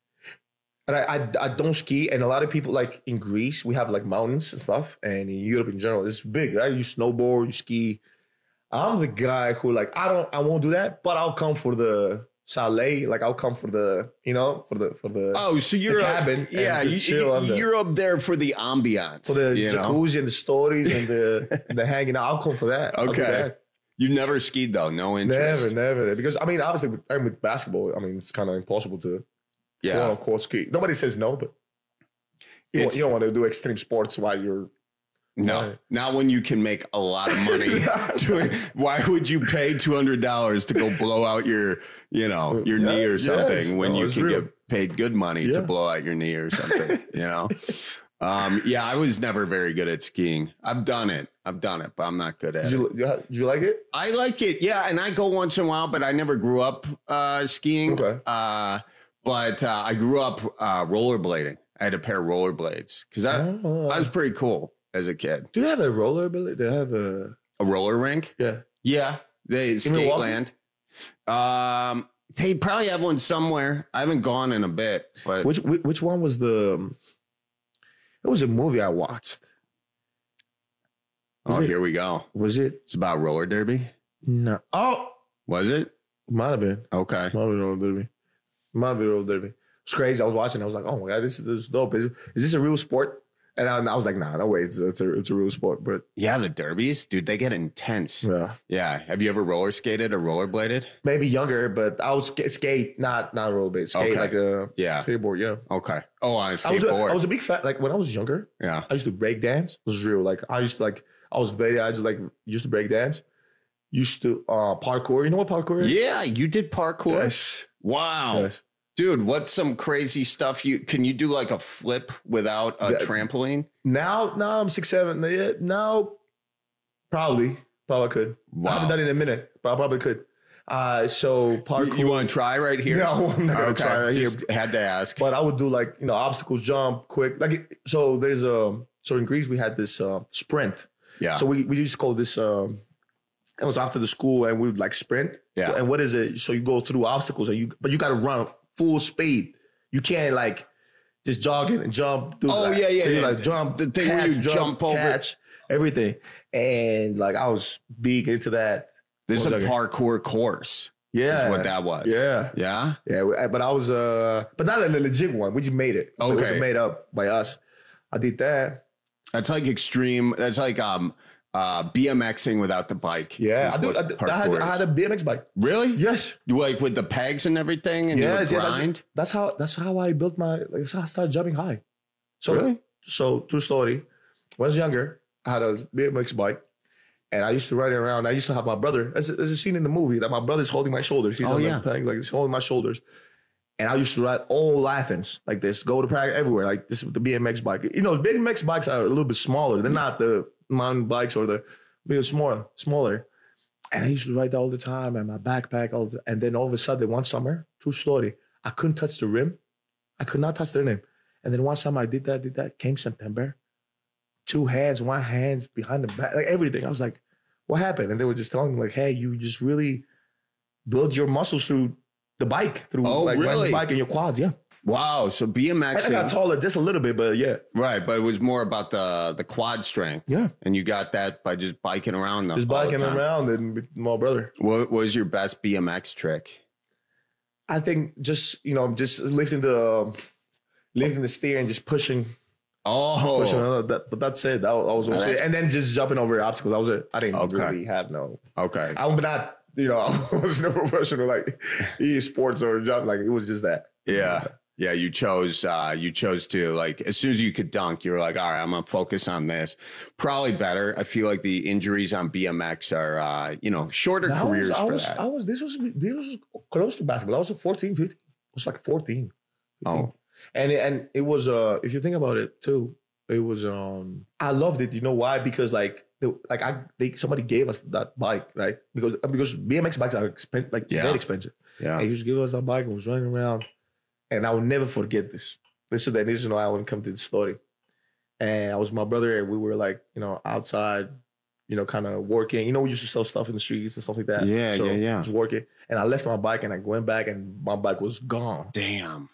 And I, I I don't ski, and a lot of people, like in Greece, we have like mountains and stuff, and in Europe in general, it's big, right? You snowboard, you ski. I'm the guy who like I don't I won't do that, but I'll come for the chalet, like I'll come for the you know for the for the oh so you're the cabin, a, yeah you, you, you're the, up there for the ambiance, for the you jacuzzi know? and the stories and the the hanging out. I'll come for that. Okay. That. You never skied though, no interest. Never, never, because I mean, obviously, with, and with basketball, I mean, it's kind of impossible to. Yeah, quote unquote ski. Nobody says no, but you, want, you don't want to do extreme sports while you're no. Right. Not when you can make a lot of money. doing, why would you pay two hundred dollars to go blow out your, you know, your yeah, knee or something yes. when no, you can real. get paid good money yeah. to blow out your knee or something? You know. Um, yeah, I was never very good at skiing. I've done it. I've done it, but I'm not good at did you, it. Did you like it? I like it. Yeah, and I go once in a while, but I never grew up uh, skiing. Okay. Uh, But uh, I grew up uh, rollerblading. I had a pair of rollerblades because I, oh. I was pretty cool as a kid. Do they have a rollerblade? They have a a roller rink. Yeah, yeah. They Skateland. Um, they probably have one somewhere. I haven't gone in a bit. But which which one was the? It was a movie I watched. Was oh, it, here we go. Was it? It's about roller derby. No. Oh, was it? Might have been. Okay. Might have been roller derby. Might be roller derby. It's crazy. I was watching. I was like, "Oh my god, this is, this is dope. Is, is this a real sport?" And I, and I was like, "Nah, no way. It's, it's a it's a real sport." But yeah, the derbies, dude, they get intense. Yeah, yeah. Have you ever roller skated or rollerbladed? Maybe younger, but I was skate, not not rollerblade. Skate okay. like a yeah skateboard. Yeah. Okay. Oh, on a skateboard. I was a, I was a big fan. Like when I was younger. Yeah. I used to break dance. It was real. Like I used to like I was very I just like used to break dance. Used to uh parkour. You know what parkour is? Yeah, you did parkour. Yes. Wow. Yes. Dude, what's some crazy stuff you can you do like a flip without a yeah. trampoline? Now, now I'm six seven. Yeah, now probably, probably could. Wow. I haven't done it in a minute, but I probably could. Uh, so parkour. You, you want to try right here? No, I'm not gonna okay. try right Just here. Had to ask. But I would do like you know obstacles, jump, quick. Like so, there's a so in Greece we had this uh, sprint. Yeah. So we we used to call this. Um, it was after the school, and we would like sprint. Yeah. And what is it? So you go through obstacles, and you but you got to run full speed. You can't like just jog in and jump. Do oh like, yeah, yeah. So you yeah. like jump, the thing catch, where you jump, jump over, catch everything, and like I was big into that. This is a parkour course. Yeah, is what that was. Yeah, yeah, yeah. But I was uh, but not a legit one. We just made it. Okay, it was made up by us. I did that. That's like extreme. That's like um uh BMXing without the bike. Yeah, I do. I, do- I, had, I had a B M X bike. Really? Yes. Like with the pegs and everything, and yes, you would yes. grind. That's, that's how. That's how I built my. Like, that's how I started jumping high. So, Really? so true story. When I was younger, I had a B M X bike, and I used to ride it around. I used to have my brother. There's a, there's a scene in the movie that my brother's holding my shoulders. He's Oh, on yeah. the pegs, like he's holding my shoulders. And I used to ride all Athens like this, go to practice everywhere, like this with the B M X bike. You know, B M X bikes are a little bit smaller. They're not the mountain bikes or the you know, smaller, smaller. And I used to ride that all the time and my backpack. All the, and then all of a sudden, one summer, true story, I couldn't touch the rim. I could not touch the rim. And then one summer I did that, did that, came September, two hands, one hands behind the back, like everything. I was like, what happened? And they were just telling me like, hey, you just really build your muscles through the bike, through Oh, like riding really? the bike and your quads, yeah. Wow. So B M X. I got taller just a little bit, but yeah. Right, but it was more about the the quad strength. Yeah. And you got that by just biking around. The, Just all the biking time. around and with my brother. What was your best B M X trick? I think just, you know, just lifting the lifting the steer and just pushing. Oh. Pushing another, that, but that's it. That was, that was Oh, also it. that's- And then just jumping over obstacles. That was it. I didn't Okay. really have no. Okay. I'm not, you know, I was no professional like e-sports or jump. Like it was just that. Yeah. Yeah, you chose uh you chose to like as soon as you could dunk, you were like, all right, I'm gonna focus on this. Probably better. I feel like the injuries on B M X are uh, you know, shorter I was, careers I for was, that. I was, this was, this was close to basketball. I was at fourteen, fifteen. I was like fourteen. fifteen. Oh. And, and it was, uh, if you think about it too, it was, um, I loved it. You know why? Because like, the, like I, they, somebody gave us that bike, right? Because, because B M X bikes are expensive, like Yeah. very expensive. Yeah. And he just gave us that bike and was running around. And I will never forget this. This is the reason why I want to come to the story. And I was with my brother and we were like, you know, outside, you know, kind of working. You know, we used to sell stuff in the streets and stuff like that. Yeah, so yeah, yeah. I was working. And I left my bike and I went back and my bike was gone. Damn.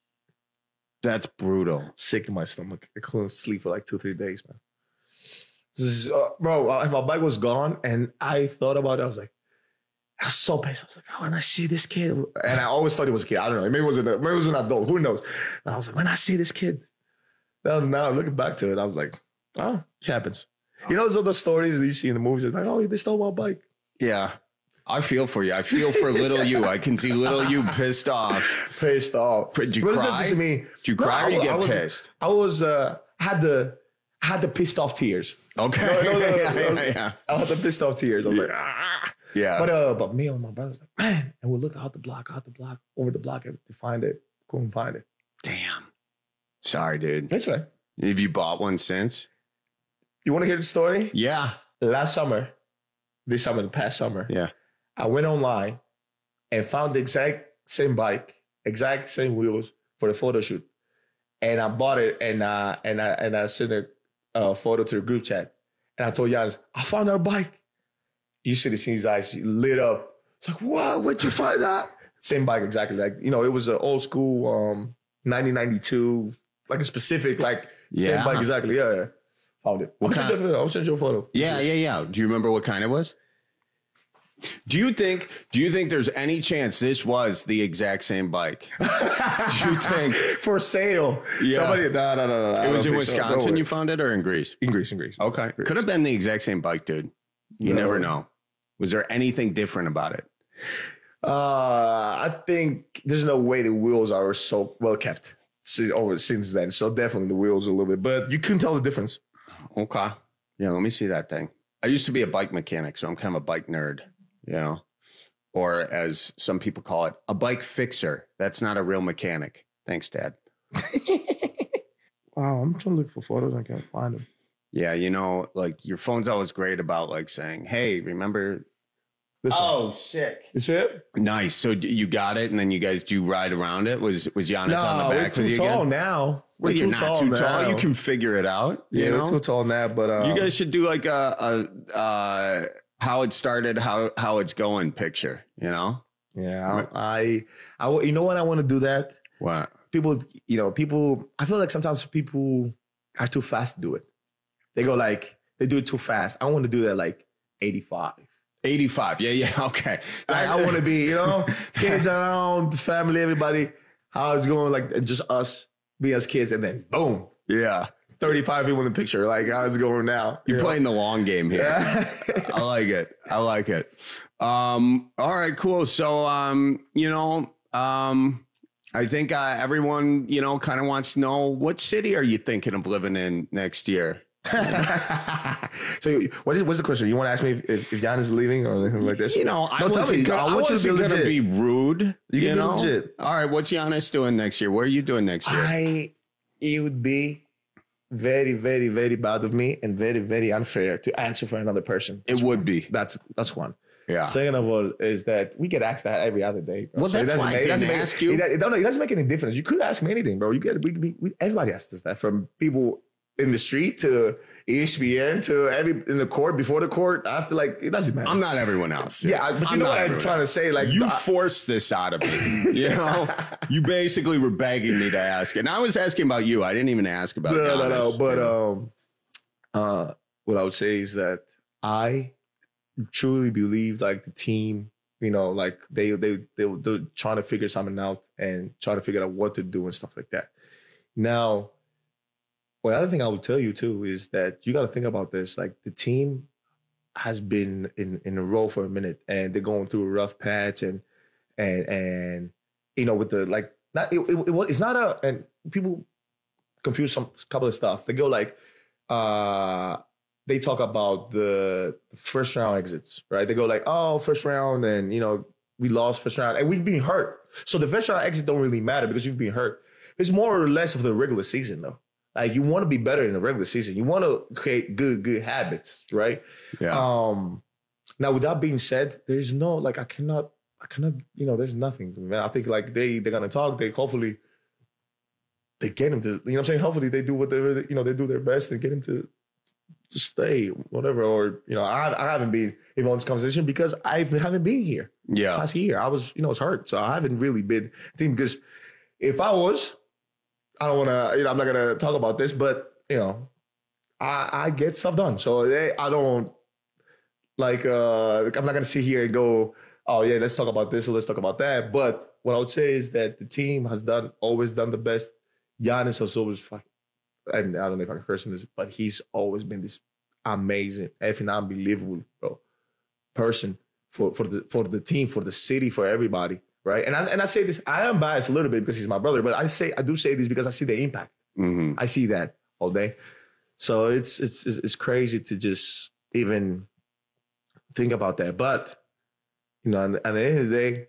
That's brutal. Sick in my stomach. I couldn't sleep for like two, three days, man. This is, uh, bro, uh, my bike was gone and I thought about it. I was like, I was so pissed. I was like, oh, when I see this kid, and I always thought he was a kid. I don't know. Maybe it was an, maybe it was an adult. Who knows? And I was like, when I see this kid, now, now looking back to it, I was like, oh, it happens. You know, those other stories that you see in the movies. It's like, oh, they stole my bike. Yeah. I feel for you. I feel for little you. I can see little you pissed off. Pissed off. Did you But it's cry? not just me. Did you No, cry or I you was- get I was, pissed? I was, uh, I had the, I had the pissed off tears. Okay. No, no, no, no, yeah, no. yeah, yeah. I had the pissed off tears. I was like, ah. Yeah. But uh, but me and my brother was like, man, and we looked out the block, out the block, over the block to find it. Couldn't find it. Damn. Sorry, dude. That's right. Have you bought one since? You want to hear the story? Yeah. Last summer, this summer, the past summer, Yeah. I went online and found the exact same bike, exact same wheels for the photo shoot, and I bought it and uh and I and I sent a uh, photo to the group chat, and I told Giannis, I found our bike. You should have seen his eyes lit up. It's like, what? Where'd you find that? Same bike, exactly. Like, you know, it was an old school um, nineteen ninety-two, like a specific, like, Yeah. same bike, exactly. Yeah, yeah. Found it. What I'll send kind- you a photo. I'll send you a photo. Yeah, yeah, yeah. Do you remember what kind it was? Do you think do you think there's any chance this was the exact same bike? Do you think for sale? Yeah. Somebody, no, no, no, no. I It was don't in think so. No Wisconsin way. you found it or in Greece? In Greece, in Greece. Okay. Could have been the exact same bike, dude. You No. never know. Was there anything different about it? Uh, I think there's no way the wheels are so well kept si- over since then. So definitely the wheels a little bit, but you couldn't tell the difference. Okay. Yeah, let me see that thing. I used to be a bike mechanic, so I'm kind of a bike nerd, you know? Or as some people call it, a bike fixer. That's not a real mechanic. Thanks, Dad. Wow, I'm trying to look for photos. I can't find them. Yeah, you know, like your phone's always great about like saying, hey, remember? This oh, sick. You see it? Nice. So d- you got it, and then you guys do ride around it? Was was Giannis No, on the we're back too with you tall again? now. Well, We're you're too not tall too tall. now. You can figure it out. Yeah, you we're know? too tall now, but um, You guys should do like a, a uh, how it started, how how it's going picture. You know? Yeah, I, I, I- you know when I want to do that? What? People, you know, people. I feel like sometimes people are too fast to do it. They go like they do it too fast. I want to do that like eighty-five. eighty-five. Yeah, yeah. Okay. Like, I want to be, you know, kids around, family, everybody. How it's going, like just us, be as kids, and then boom. Yeah. thirty-five people in the picture. Like, how's it going now? You're You know? playing the long game here. I like it. I like it. Um, all right, cool. So, um, you know, um, I think uh, everyone, you know, kind of wants to know, what city are you thinking of living in next year? So, what is what's the question? You want to ask me if, if, if Giannis is leaving or anything like this? You know, I no, tell wasn't me. gonna, I I want you to be wasn't gonna legit. be rude. You You, can be know? legit. All right, what's Giannis doing next year? What are you doing next year? I it would be very, very, very bad of me and very, very unfair to answer for another person. It would be. That's that's one. Yeah. Second of all is that we get asked that every other day. Bro. Well, So it that's doesn't why I make- it didn't doesn't make- ask you. It, it, no, it doesn't make any difference. You could ask me anything, bro. You get we, we, we everybody asks us that, from people in the street to E S P N to every in the court, before the court, after. Like, it doesn't matter. I'm not everyone else. dude. Yeah, I- but you I'm know not what I'm everyone trying to else. say. Like, you I- forced this out of me. You know, you basically were begging me to ask, and I was asking about you. I didn't even ask about. No, no, no. Giannis, But you know? um, uh, what I would say is that I truly believe, like, the team, you know, like they they they they're trying to figure something out and trying to figure out what to do and stuff like that. Now, well, the other thing I would tell you too is that you got to think about this. Like, the team has been in in a row for a minute, and they're going through a rough patch, and and and you know, with the like, not it, it, it it's not a, and people confuse some couple of stuff. They go like, uh, they talk about the first round exits, right? They go like, oh, first round, and you know, we lost first round, and we've been hurt. So the first round exit don't really matter because you've been hurt. It's more or less of the regular season, though. Like, you want to be better in the regular season. You want to create good, good habits, right? Yeah. Um, now, with that being said, there's no, like, I cannot, I cannot, you know, there's nothing. Man, I think, like, they, they're going to talk. They hopefully, they get him to, you know what I'm saying? Hopefully they do what they, you know, they do their best and get him to just stay, whatever. Or, you know, I, I haven't been involved in this conversation because I haven't been here. Yeah. Last year, I was, you know, I was hurt. So I haven't really been, I think, because if I was, I don't want to, you know, I'm not going to talk about this, but, you know, I, I get stuff done. So they, I don't, like, uh, I'm not going to sit here and go, oh, yeah, let's talk about this or let's talk about that. But what I would say is that the team has done, always done the best. Giannis has always, fucking, and I don't know if I can curse on this, but he's always been this amazing, effing unbelievable, bro, person for, for, the, for the team, for the city, for everybody. Right. And I and I say this, I am biased a little bit because he's my brother, but I say I do say this because I see the impact. Mm-hmm. I see that all day. So it's it's it's crazy to just even think about that. But, you know, at the end of the day,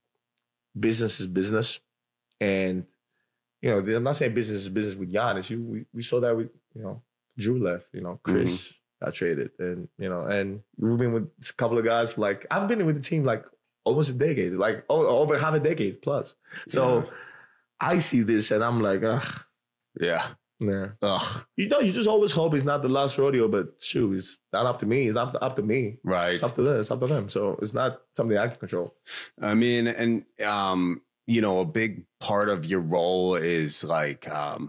business is business. And, you know, I'm not saying business is business with Giannis. You we, we saw that with, you know, Drew left, you know, Chris mm-hmm. got traded. And, you know, and we've been with a couple of guys for like, I've been with the team like almost a decade, like oh, over half a decade plus. So yeah. I see this and I'm like, ugh. Yeah. Yeah. Ugh. You know, you just always hope it's not the last rodeo, but shoot, it's not up to me. It's not up to me. Right. It's up to them. It's up to them. So it's not something I can control. I mean, and, um, you know, a big part of your role is like, um,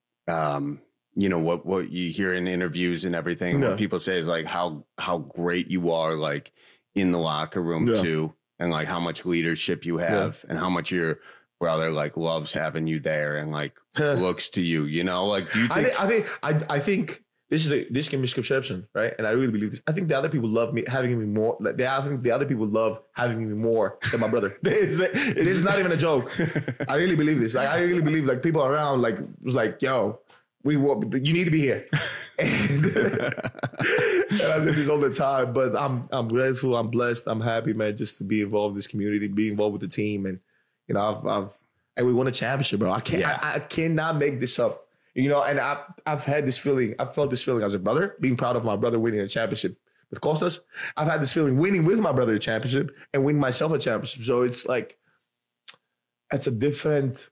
um, you know, what, what you hear in interviews and everything, Yeah. what people say is like how, how great you are, like in the locker room Yeah. too. And like how much leadership you have and how much your brother like loves having you there and like looks to you, you know, like, do you I think, think, I think, I, I think this is a, this can be misconception, right? And I really believe this. I think the other people love me, having me more. Like they, I think the other people love having me more than my brother. it's, it is not even a joke. I really believe this. Like I really believe like people around like was like, yo, we want, you need to be here. And, and I say this all the time, but I'm I'm grateful, I'm blessed, I'm happy, man, just to be involved in this community, be involved with the team, and you know, I've I've and we won a championship, bro. I can't, Yeah. I, I cannot make this up, you know. And I've I've had this feeling, I've felt this feeling as a brother, being proud of my brother winning a championship with Costas. I've had this feeling winning with my brother a championship and winning myself a championship. So it's like, it's a different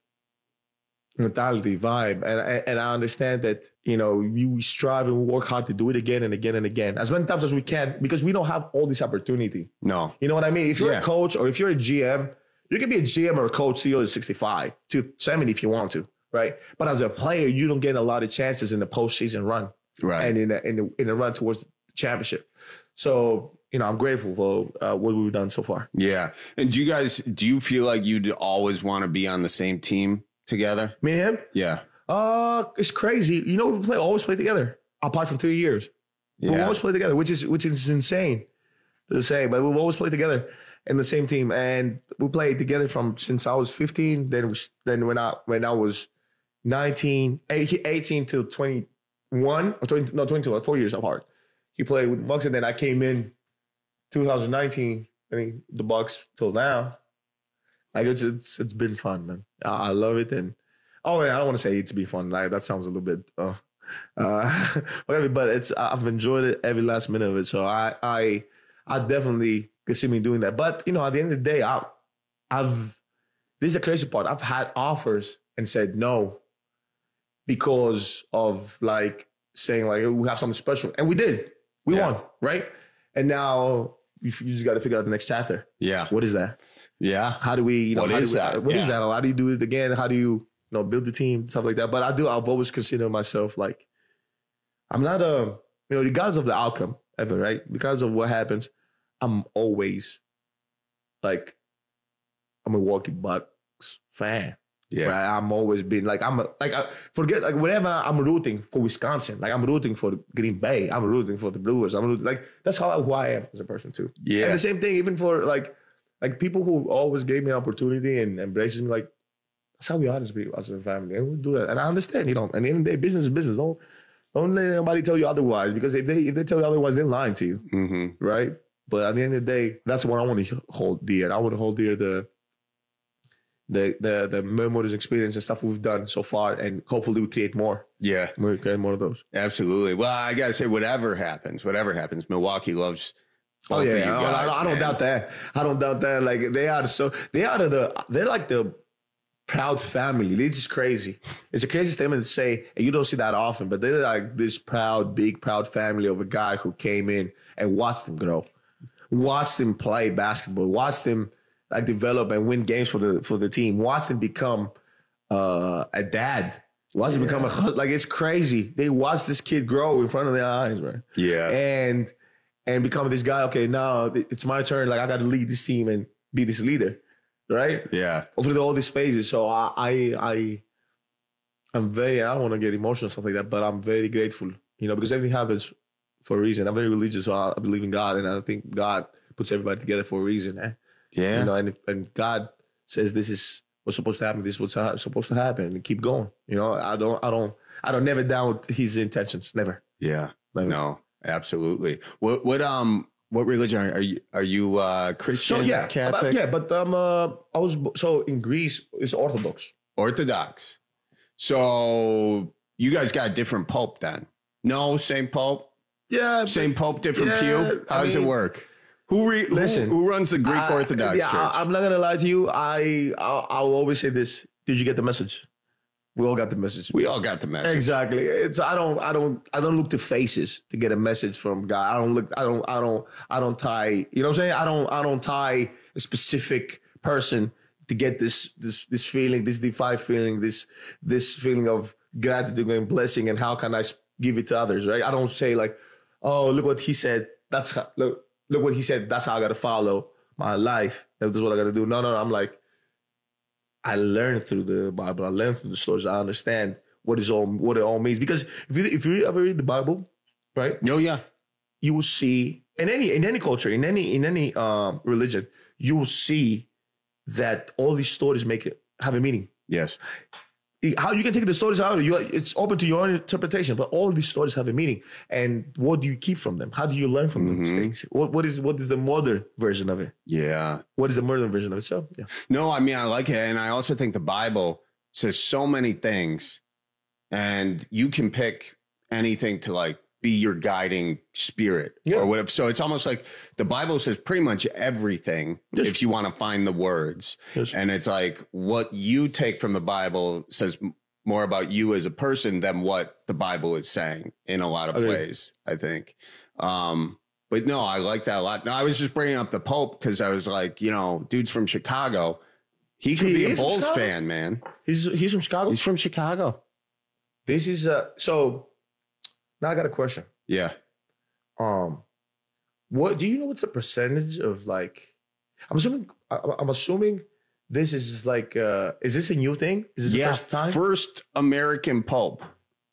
mentality, vibe. And, and I understand that, you know, you strive and work hard to do it again and again and again, as many times as we can, because we don't have all this opportunity. No. You know what I mean? If you're Yeah. a coach or if you're a G M, you can be a G M or a coach C E O at sixty-five to seventy if you want to, right? But as a player, you don't get a lot of chances in the postseason run. Right. And in the, in the, in the run towards the championship. So, you know, I'm grateful for uh, what we've done so far. Yeah. And do you guys, do you feel like you'd always want to be on the same team together? Me and him? Yeah. Uh, it's crazy. You know, we play always play together. Apart from three years, yeah. we always play together, which is which is insane to say. But we've always played together in the same team, and we played together from since I was fifteen. Then we, then when I when I was nineteen, eighteen till twenty-one or twenty, no twenty-two, four years apart. He played with the Bucks, and then I came in two thousand nineteen. I mean, the Bucks till now. Like it's it's it's been fun, man. I, I love it, and oh, and I don't want to say it's been fun. Like that sounds a little bit, uh, uh, but it's I've enjoyed it every last minute of it. So I I I definitely could see me doing that. But you know, at the end of the day, I I've this is the crazy part. I've had offers and said no because of like saying like we have something special, and we did. We yeah. won, right? And now you, you just got to figure out the next chapter. Yeah, what is that? Yeah, how do we? You know, what how is do we, that? What yeah. is that? How do you do it again? How do you you know build the team, stuff like that? But I do. I've always considered myself like I'm not a you know regardless of the outcome ever, right? Regardless of what happens, I'm always like I'm a Milwaukee Bucks fan. Yeah, right? I'm always been like I'm a, like I forget like whenever I'm rooting for Wisconsin, like I'm rooting for Green Bay, I'm rooting for the Brewers. I'm rooting, like that's how who I am as a person too. Yeah, and the same thing even for like like people who always gave me opportunity and embraces me. Like that's how we are as people as a family, and we do that. And I understand, you know. And at the end of the day, business is business. Don't don't let anybody tell you otherwise because if they if they tell you otherwise, they're lying to you, mm-hmm. right? But at the end of the day, that's what I want to hold dear. I want to hold dear the. The, the the memories, experience, and stuff we've done so far, and hopefully we create more. Yeah, we create more of those. Absolutely. Well, I gotta say, whatever happens, whatever happens, Milwaukee loves. Oh yeah, you I, guys, I, I don't doubt that. I don't doubt that. Like they are so they are the they're like the proud family. It's just crazy. It's a crazy statement to say, and you don't see that often. But they're like this proud, big, proud family of a guy who came in and watched them grow, watched them play basketball, watched them. Like develop and win games for the for the team. Watch them become uh, a dad. Watch yeah. them become a like it's crazy. They watch this kid grow in front of their eyes, right? Yeah, and and become this guy. Okay, now it's my turn. Like I got to lead this team and be this leader, right? Yeah, over all these phases. So I I I I'm very. I don't want to get emotional stuff like that, but I'm very grateful. You know, because everything happens for a reason. I'm very religious, so I believe in God, and I think God puts everybody together for a reason. Eh? Yeah, you know, and and God says this is what's supposed to happen. This is what's supposed to happen, and keep going. You know, I don't, I don't, I don't never doubt His intentions. Never. Yeah. Never. No. Absolutely. What what um what religion are you? Are you uh, Christian? So yeah, Catholic? But, yeah, but um, uh, I was so in Greece it's Orthodox. Orthodox. So you guys got a different pope then? No, same pope. Yeah. Same but, pope, different yeah, pew. How I does mean, it work? Who re- listen? Who, who runs the Greek I, Orthodox yeah, Church? I, I'm not gonna lie to you. I I'll, I'll always say this. Did you get the message? We all got the message. We all got the message. Exactly. It's I don't I don't I don't look to faces to get a message from God. I don't look I don't I don't I don't tie, you know what I'm saying? I don't I don't tie a specific person to get this this this feeling, this divine feeling, this this feeling of gratitude and blessing and how can I give it to others, right? I don't say like, "Oh, look what he said. That's how, look look what he said. That's how I got to follow my life. This is what I got to do." No, no, no, I'm like I learned through the Bible. I learned through the stories. I understand what is all what it all means. Because if you if you ever read the Bible, right? Oh yeah, you will see in any in any culture, in any in any um, religion, you will see that all these stories make it have a meaning. Yes. How you can take the stories out, you it's open to your own interpretation. But all these stories have a meaning, and what do you keep from them? How do you learn from mm-hmm. the mistakes? What what is what is the modern version of it? Yeah. What is the modern version of it? So yeah. No, I mean I like it, and I also think the Bible says so many things, and you can pick anything to like be your guiding spirit yeah. or whatever. So it's almost like the Bible says pretty much everything yes. if you want to find the words. Yes. And it's like what you take from the Bible says more about you as a person than what the Bible is saying in a lot of okay. ways, I think. Um, but no, I like that a lot. No, I was just bringing up the Pope because I was like, you know, dude's from Chicago. He could he be a Bulls fan, man. He's he's from Chicago? He's from Chicago. This is uh so now I got a question. Yeah. Um, what do you know? What's the percentage of like? I'm assuming. I'm assuming this is like, uh, is this a new thing? Is this yeah, the first time? First American Pope.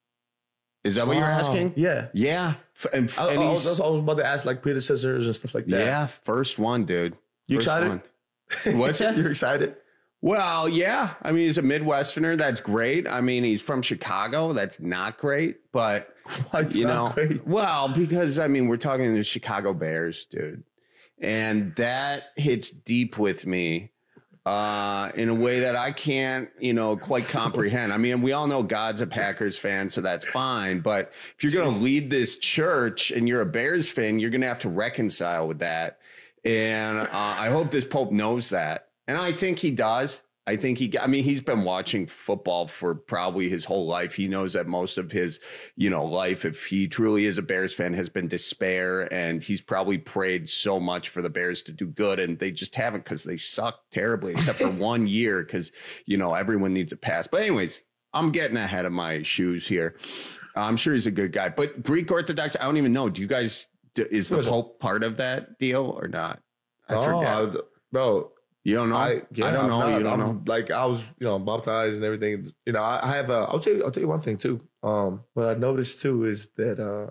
Is that what you're Wow. asking? Yeah. Yeah. F- And, I, and I, he's- was, I was about to ask like predecessors and stuff like that. yeah, first one, dude. You First excited? one. What's that? You're excited? Well, yeah. I mean, he's a Midwesterner. That's great. I mean, he's from Chicago. That's not great. But, What's you not know, great? well, because, I mean, we're talking the Chicago Bears, dude. And that hits deep with me uh, in a way that I can't, you know, quite comprehend. I mean, we all know God's a Packers fan, so that's fine. But if you're going to lead this church and you're a Bears fan, you're going to have to reconcile with that. And uh, I hope this Pope knows that. And I think he does. I think he, I mean, he's been watching football for probably his whole life. He knows that most of his, you know, life, if he truly is a Bears fan, has been despair. And he's probably prayed so much for the Bears to do good. And they just haven't, because they suck terribly, except for one year, because, you know, everyone needs a pass. But anyways, I'm getting ahead of my shoes here. I'm sure he's a good guy. But Greek Orthodox, I don't even know. Do you guys, is the Pope part of that deal or not? I oh, forget. I- bro. You don't know? I, yeah, I don't know. I'm not, You don't I'm, know? Like I was, you know, baptized and everything. You know, I, I have a. I'll tell you. I'll tell you one thing too. Um, what I noticed too is that uh,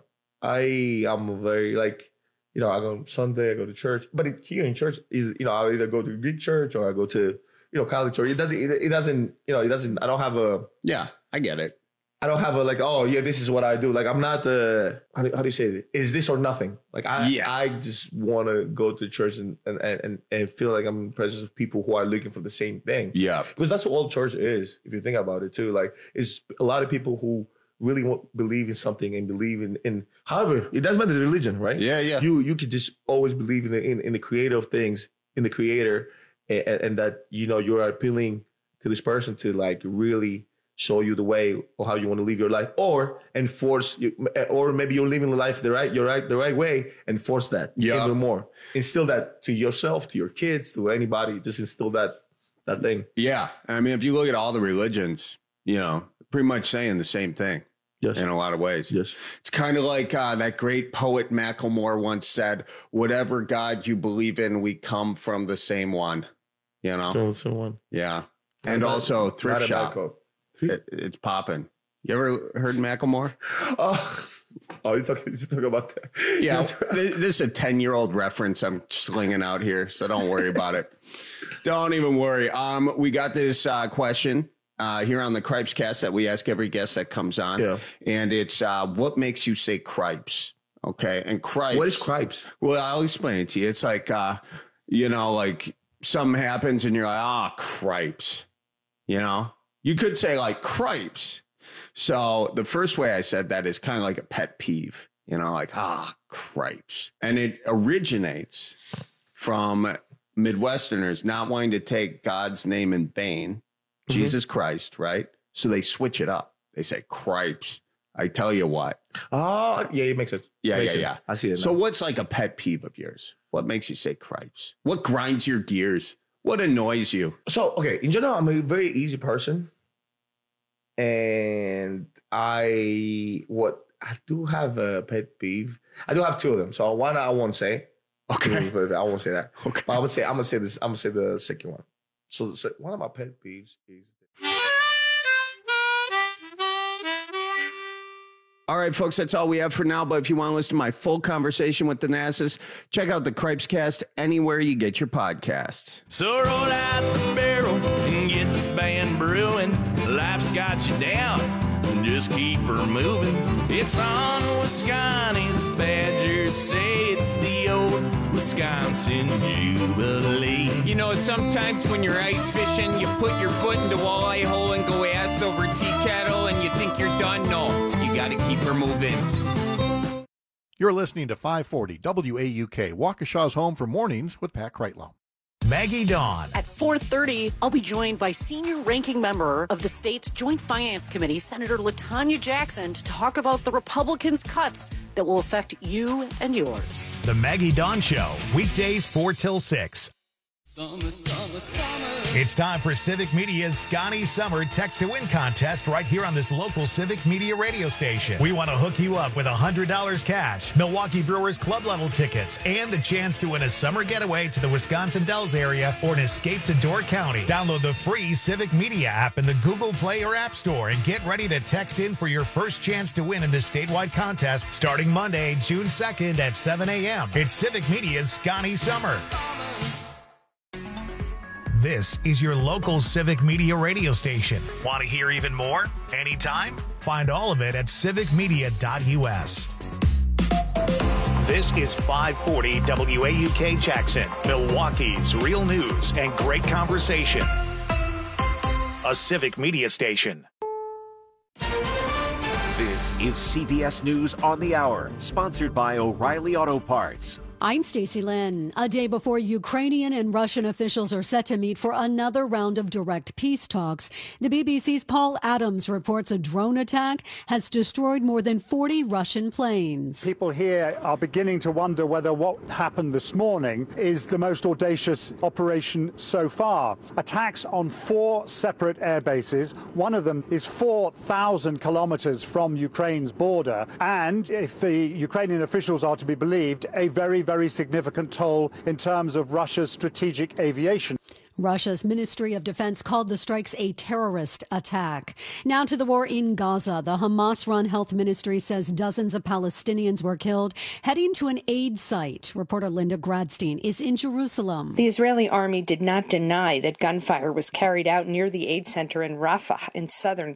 I am very like, you know, I go Sunday, I go to church, but it, here in church, is you know, I either go to Greek church or I go to, you know, Catholic church. It doesn't. It, it doesn't. You know, it doesn't. I don't have a. Yeah, I get it. I don't have a like, oh yeah, this is what I do. Like I'm not the how do, how do you say it? Is this or nothing? Like I Yeah. I just want to go to church and and, and and feel like I'm in the presence of people who are looking for the same thing. Yeah. Because that's what all church is, if you think about it too. Like it's a lot of people who really want, believe in something and believe in, in however, it doesn't matter the religion, right? Yeah, yeah. You you could just always believe in the in, in the creator of things, in the creator, and, and that you know you're appealing to this person to like really show you the way or how you want to live your life, or enforce you, or maybe you're living the life the right, you're right, the right way, and force that Yeah. even more. Instill that to yourself, to your kids, to anybody. Just instill that that thing. Yeah. I mean, if you look at all the religions, you know, pretty much saying the same thing. Yes. In a lot of ways. Yes. It's kind of like uh, that great poet Macklemore once said, whatever God you believe in, we come from the same one. You know? From the same one. Yeah. And Not a- also not thrift a bad shop. quote. It, it's popping. You ever heard Macklemore? Oh, oh he's talking, he's talking about that. Yeah, th- this is a ten-year-old reference I'm slinging out here, so don't worry about it. Don't even worry. Um, we got this uh, question uh, here on the Cripes Cast that we ask every guest that comes on, Yeah. and it's uh, what makes you say cripes? Okay, and cripes. What is cripes? Well, I'll explain it to you. It's like, uh, you know, like something happens and you're like, ah, cripes. You know, you could say like cripes. So the first way I said that is kind of like a pet peeve, you know, like, ah, cripes. And it originates from Midwesterners not wanting to take God's name in vain, Jesus Christ, right? So they switch it up. They say cripes. I tell you what. Oh, yeah, it makes sense. Yeah, Makes yeah, sense. yeah. I see it So now. what's like a pet peeve of yours? What makes you say cripes? What grinds your gears? What annoys you? So, okay, in general, I'm a very easy person. And I, what, I do have a pet peeve. I do have two of them. So one I won't say. Okay. I won't say that. Okay. But I'm gonna say, I'm gonna say this, I'm gonna say the second one. So, so one of my pet peeves is All right, folks, that's all we have for now. But if you want to listen to my full conversation with Thanasis, check out the Cripes Cast anywhere you get your podcasts. So roll out the barrel and get the band brewing. Life's got you down, just keep her moving. It's on Wisconsin, the Badgers say it's the old Wisconsin Jubilee. You know, sometimes when you're ice fishing, you put your foot in the walleye hole and go ass over tea kettle and you think you're done. No, you got to keep her moving. You're listening to five forty W A U K, Waukesha's home for mornings with Pat Kreitlow. Maggie Dawn. At four thirty, I'll be joined by senior ranking member of the state's Joint Finance Committee, Senator LaTanya Jackson, to talk about the Republicans' cuts that will affect you and yours. The Maggie Dawn Show, weekdays four till six. Summer, summer, summer. It's time for Civic Media's Scotty Summer Text to Win contest right here on this local Civic Media radio station. We want to hook you up with one hundred dollars cash, Milwaukee Brewers club level tickets, and the chance to win a summer getaway to the Wisconsin Dells area or an escape to Door County. Download the free Civic Media app in the Google Play or App Store and get ready to text in for your first chance to win in this statewide contest starting Monday, June second at seven a.m. It's Civic Media's Scotty Summer. This is your local Civic Media radio station. Want to hear even more? Anytime? Find all of it at civic media dot u s. This is five forty W A U K Jackson, Milwaukee's real news and great conversation. A Civic Media station. This is C B S News on the Hour, sponsored by O'Reilly Auto Parts. I'm Stacey Lynn. A day before Ukrainian and Russian officials are set to meet for another round of direct peace talks, the B B C's Paul Adams reports a drone attack has destroyed more than forty Russian planes. People here are beginning to wonder whether what happened this morning is the most audacious operation so far. Attacks on four separate air bases. One of them is four thousand kilometers from Ukraine's border. And if the Ukrainian officials are to be believed, a very, very significant toll in terms of Russia's strategic aviation. Russia's Ministry of Defense called the strikes a terrorist attack. Now to the war in Gaza. The Hamas-run health ministry says dozens of Palestinians were killed heading to an aid site. Reporter Linda Gradstein is in Jerusalem. The Israeli army did not deny that gunfire was carried out near the aid center in Rafah in southern